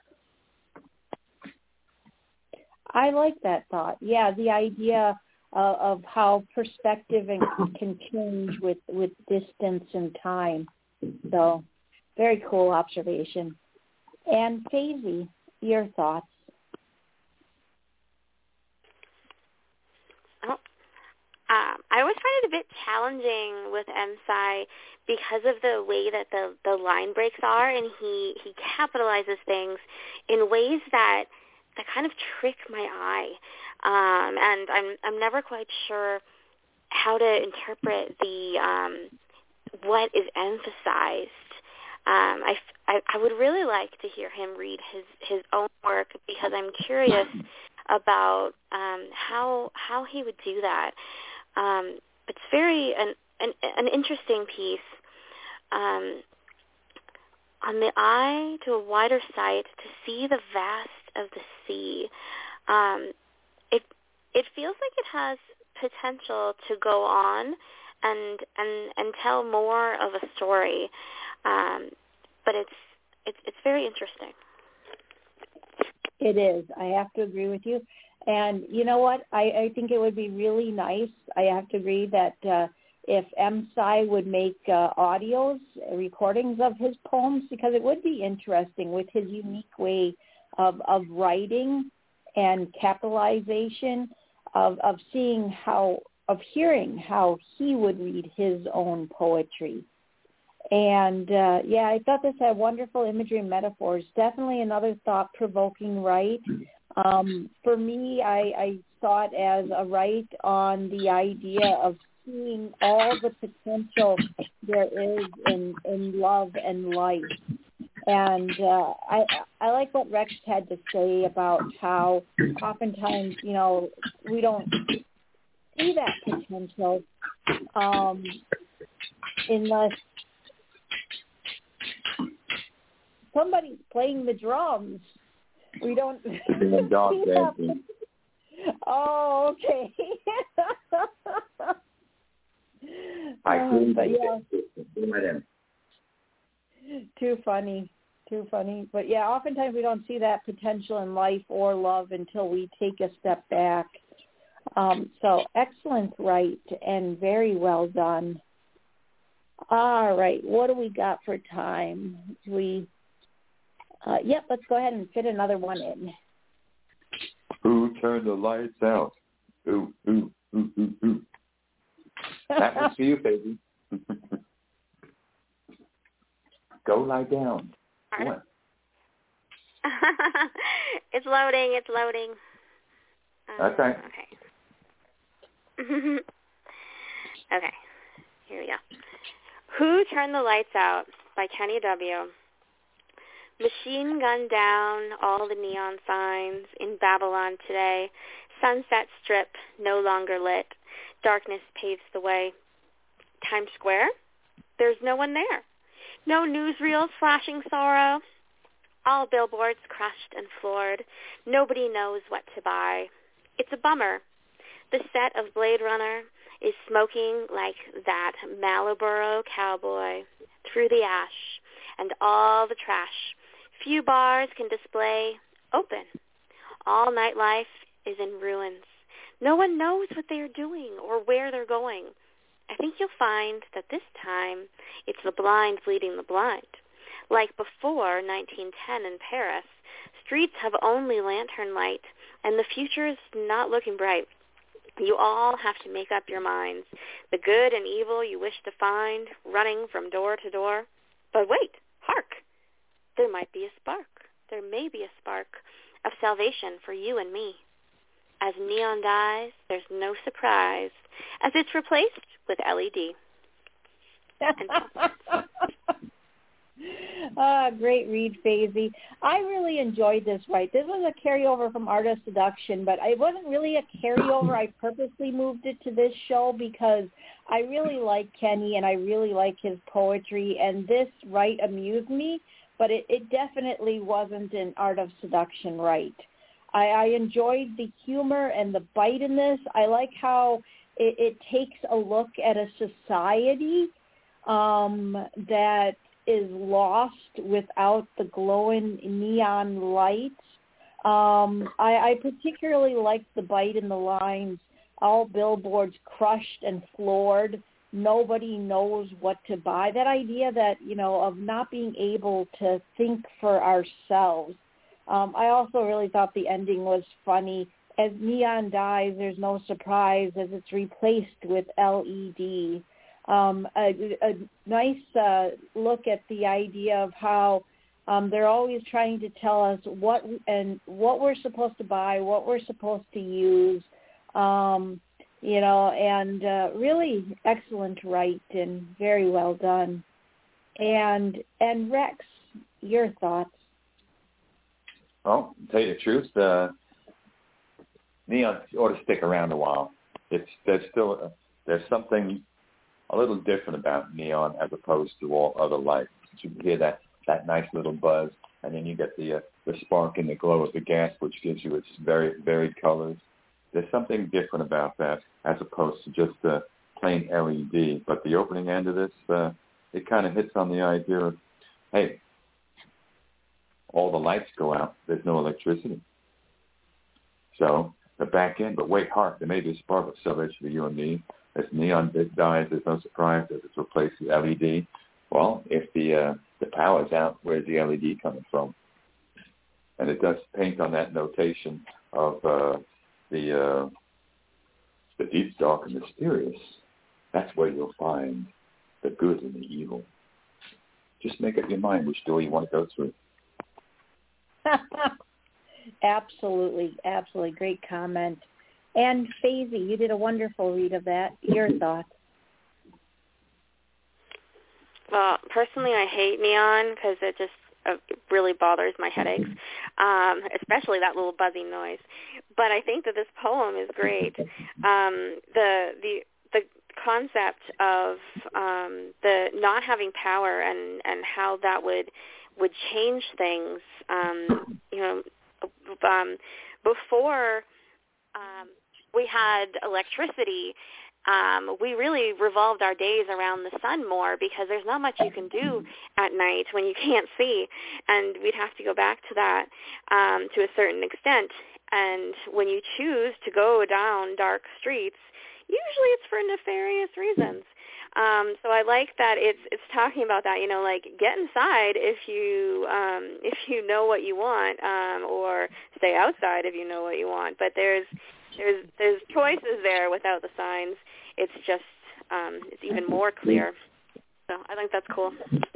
I like that thought. Yeah, the idea uh, of how perspective and can change with, with distance and time. So, very cool observation. And Faisy, your thoughts? Oh, um, I always find it a bit challenging with Emsai because of the way that the, the line breaks are, and he, he capitalizes things in ways that that kind of trick my eye, um, and I'm I'm never quite sure how to interpret the um, what is emphasized. Um, I, I I would really like to hear him read his, his own work, because I'm curious about um, how how he would do that. Um, it's very an an, an interesting piece. Um, on the eye to a wider sight, to see the vast of the sea. Um, it it feels like it has potential to go on and and and tell more of a story, um, but it's it's it's very interesting. It is. I have to agree with you. And you know what? I, I think it would be really nice. I have to agree that uh, if Emsai would make uh, audios, recordings of his poems, because it would be interesting with his unique way of, of writing and capitalization, of, of seeing how, of hearing how he would read his own poetry. And, uh, yeah, I thought this had wonderful imagery and metaphors. Definitely another thought-provoking write. Um, for me, I, I saw it as a write on the idea of seeing all the potential there is in, in love and life. And uh, I, I like what Rex had to say about how oftentimes, you know, we don't see that potential um, unless somebody's playing the drums. We don't see that. Oh, okay. I um, but yeah. it. Too funny. Too funny. But yeah, oftentimes we don't see that potential in life or love until we take a step back. Um, so excellent write and very well done. All right, what do we got for time? Do we? Uh, yep, let's go ahead and fit another one in. Who turned the lights out? Ooh, ooh, ooh, ooh, ooh. That was for you, baby. Go lie down. What? It's loading. It's loading. Um, Okay. Okay. Okay. Here we go. Who Turned the Lights Out by Kenny W. Machine gunned down all the neon signs in Babylon today. Sunset Strip no longer lit. Darkness paves the way. Times Square? There's no one there. No newsreels flashing sorrow. All billboards crushed and floored. Nobody knows what to buy. It's a bummer. The set of Blade Runner is smoking like that Marlboro cowboy through the ash and all the trash. Few bars can display open. All nightlife is in ruins. No one knows what they are doing or where they're going. I think you'll find that this time it's the blind leading the blind. Like before nineteen ten in Paris, streets have only lantern light, and the future is not looking bright. You all have to make up your minds, the good and evil you wish to find, running from door to door. But wait, hark! There might be a spark. There may be a spark of salvation for you and me. As neon dies, there's no surprise, as it's replaced with L E D. Ah, great read, Faisy. I really enjoyed this, right? This was a carryover from Art of Seduction, but it wasn't really a carryover. I purposely moved it to this show because I really like Kenny and I really like his poetry, and this, right, amused me, but it, it definitely wasn't an Art of Seduction, right? I, I enjoyed the humor and the bite in this. I like how it, it takes a look at a society um, that is lost without the glowing neon lights. Um, I, I particularly liked the bite in the lines, all billboards crushed and floored. Nobody knows what to buy. That idea that, you know, of not being able to think for ourselves. Um, I also really thought the ending was funny. As neon dies, there's no surprise as it's replaced with L E D. Um, a, a nice uh, look at the idea of how um, they're always trying to tell us what and what we're supposed to buy, what we're supposed to use, um, you know, and uh, really excellent write and very well done. And and Rex, your thoughts? Well, to tell you the truth, uh, Neon ought to stick around a while. It's there's still uh, there's something a little different about Neon as opposed to all other lights. You hear that, that nice little buzz, and then you get the uh, the spark and the glow of the gas, which gives you its very varied colors. There's something different about that as opposed to just uh, plain L E D. But the opening end of this, uh, it kind of hits on the idea of, hey, all the lights go out, there's no electricity. So the back end, but wait, hark, there may be a spark of salvation for you and me. As neon dies, there's no surprise that it's replaced with L E D. Well, if the uh, the power's out, where's the L E D coming from? And it does paint on that notation of uh, the uh, the deep, dark, and mysterious. That's where you'll find the good and the evil. Just make up your mind which door you want to go through. Absolutely, absolutely. Great comment. And Faisy, you did a wonderful read of that. Your thoughts? Well, personally, I hate neon because it just uh, really bothers my headaches, um, especially that little buzzing noise. But I think that this poem is great. Um, the the the concept of um, the not having power and, and how that would would change things. Um, you know, um, before. Um, we had electricity, um, we really revolved our days around the sun more because there's not much you can do at night when you can't see, and we'd have to go back to that um, to a certain extent. And when you choose to go down dark streets, usually it's for nefarious reasons. Um, so I like that it's it's talking about that, you know, like get inside if you um, if you know what you want, um, or stay outside if you know what you want. But there's there's there's choices there without the signs. It's just um, it's even more clear. So I think that's cool.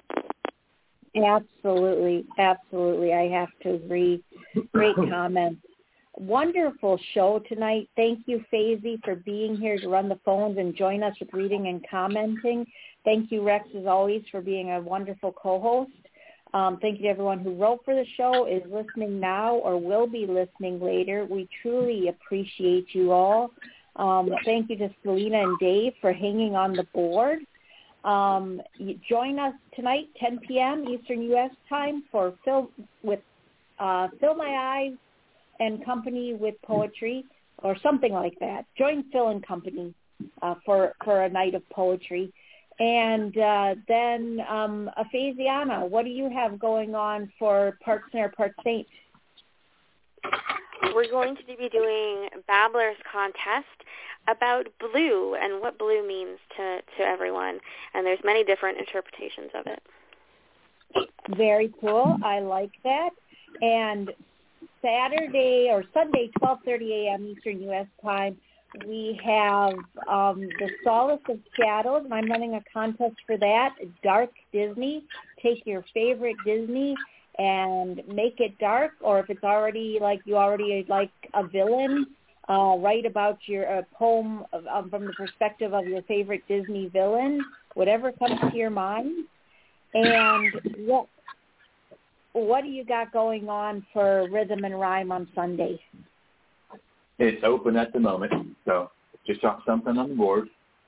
Absolutely, absolutely. I have to agree. Great comments. Wonderful show tonight. Thank you, Faisy, for being here to run the phones and join us with reading and commenting. Thank you, Rex, as always, for being a wonderful co-host. Um, thank you to everyone who wrote for the show, is listening now, or will be listening later. We truly appreciate you all. Um, thank you to Selena and Dave for hanging on the board. Um, you join us tonight, ten p.m. Eastern U S time, for Fill with uh, Fill My Eyes and Company with Poetry. or something like that. Join Phil and Company uh, for, for a night of poetry. And uh, then, um, Ephesiana, what do you have going on for Part Snare, Part Saint? We're going to be doing Babbler's Contest about blue and what blue means to, to everyone. And there's many different interpretations of it. Very cool. I like that. And Saturday or Sunday, twelve thirty a.m. Eastern U S time, we have um, the Solace of Shadows, and I'm running a contest for that. Dark Disney. Take your favorite Disney and make it dark, or if it's already like you already like a villain, uh, write about your uh, poem of, um, from the perspective of your favorite Disney villain, whatever comes to your mind. And what what do you got going on for Rhythm and Rhyme on Sunday? It's open at the moment, so just drop something on the board.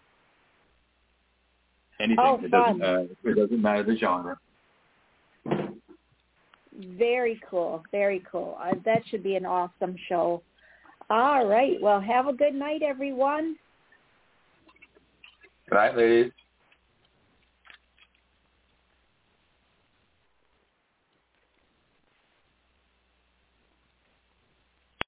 Anything. Oh, it fun. doesn't uh, it doesn't matter the genre. Very cool. Very cool. Uh, that should be an awesome show. All right. Well, have a good night, everyone. Good night, ladies.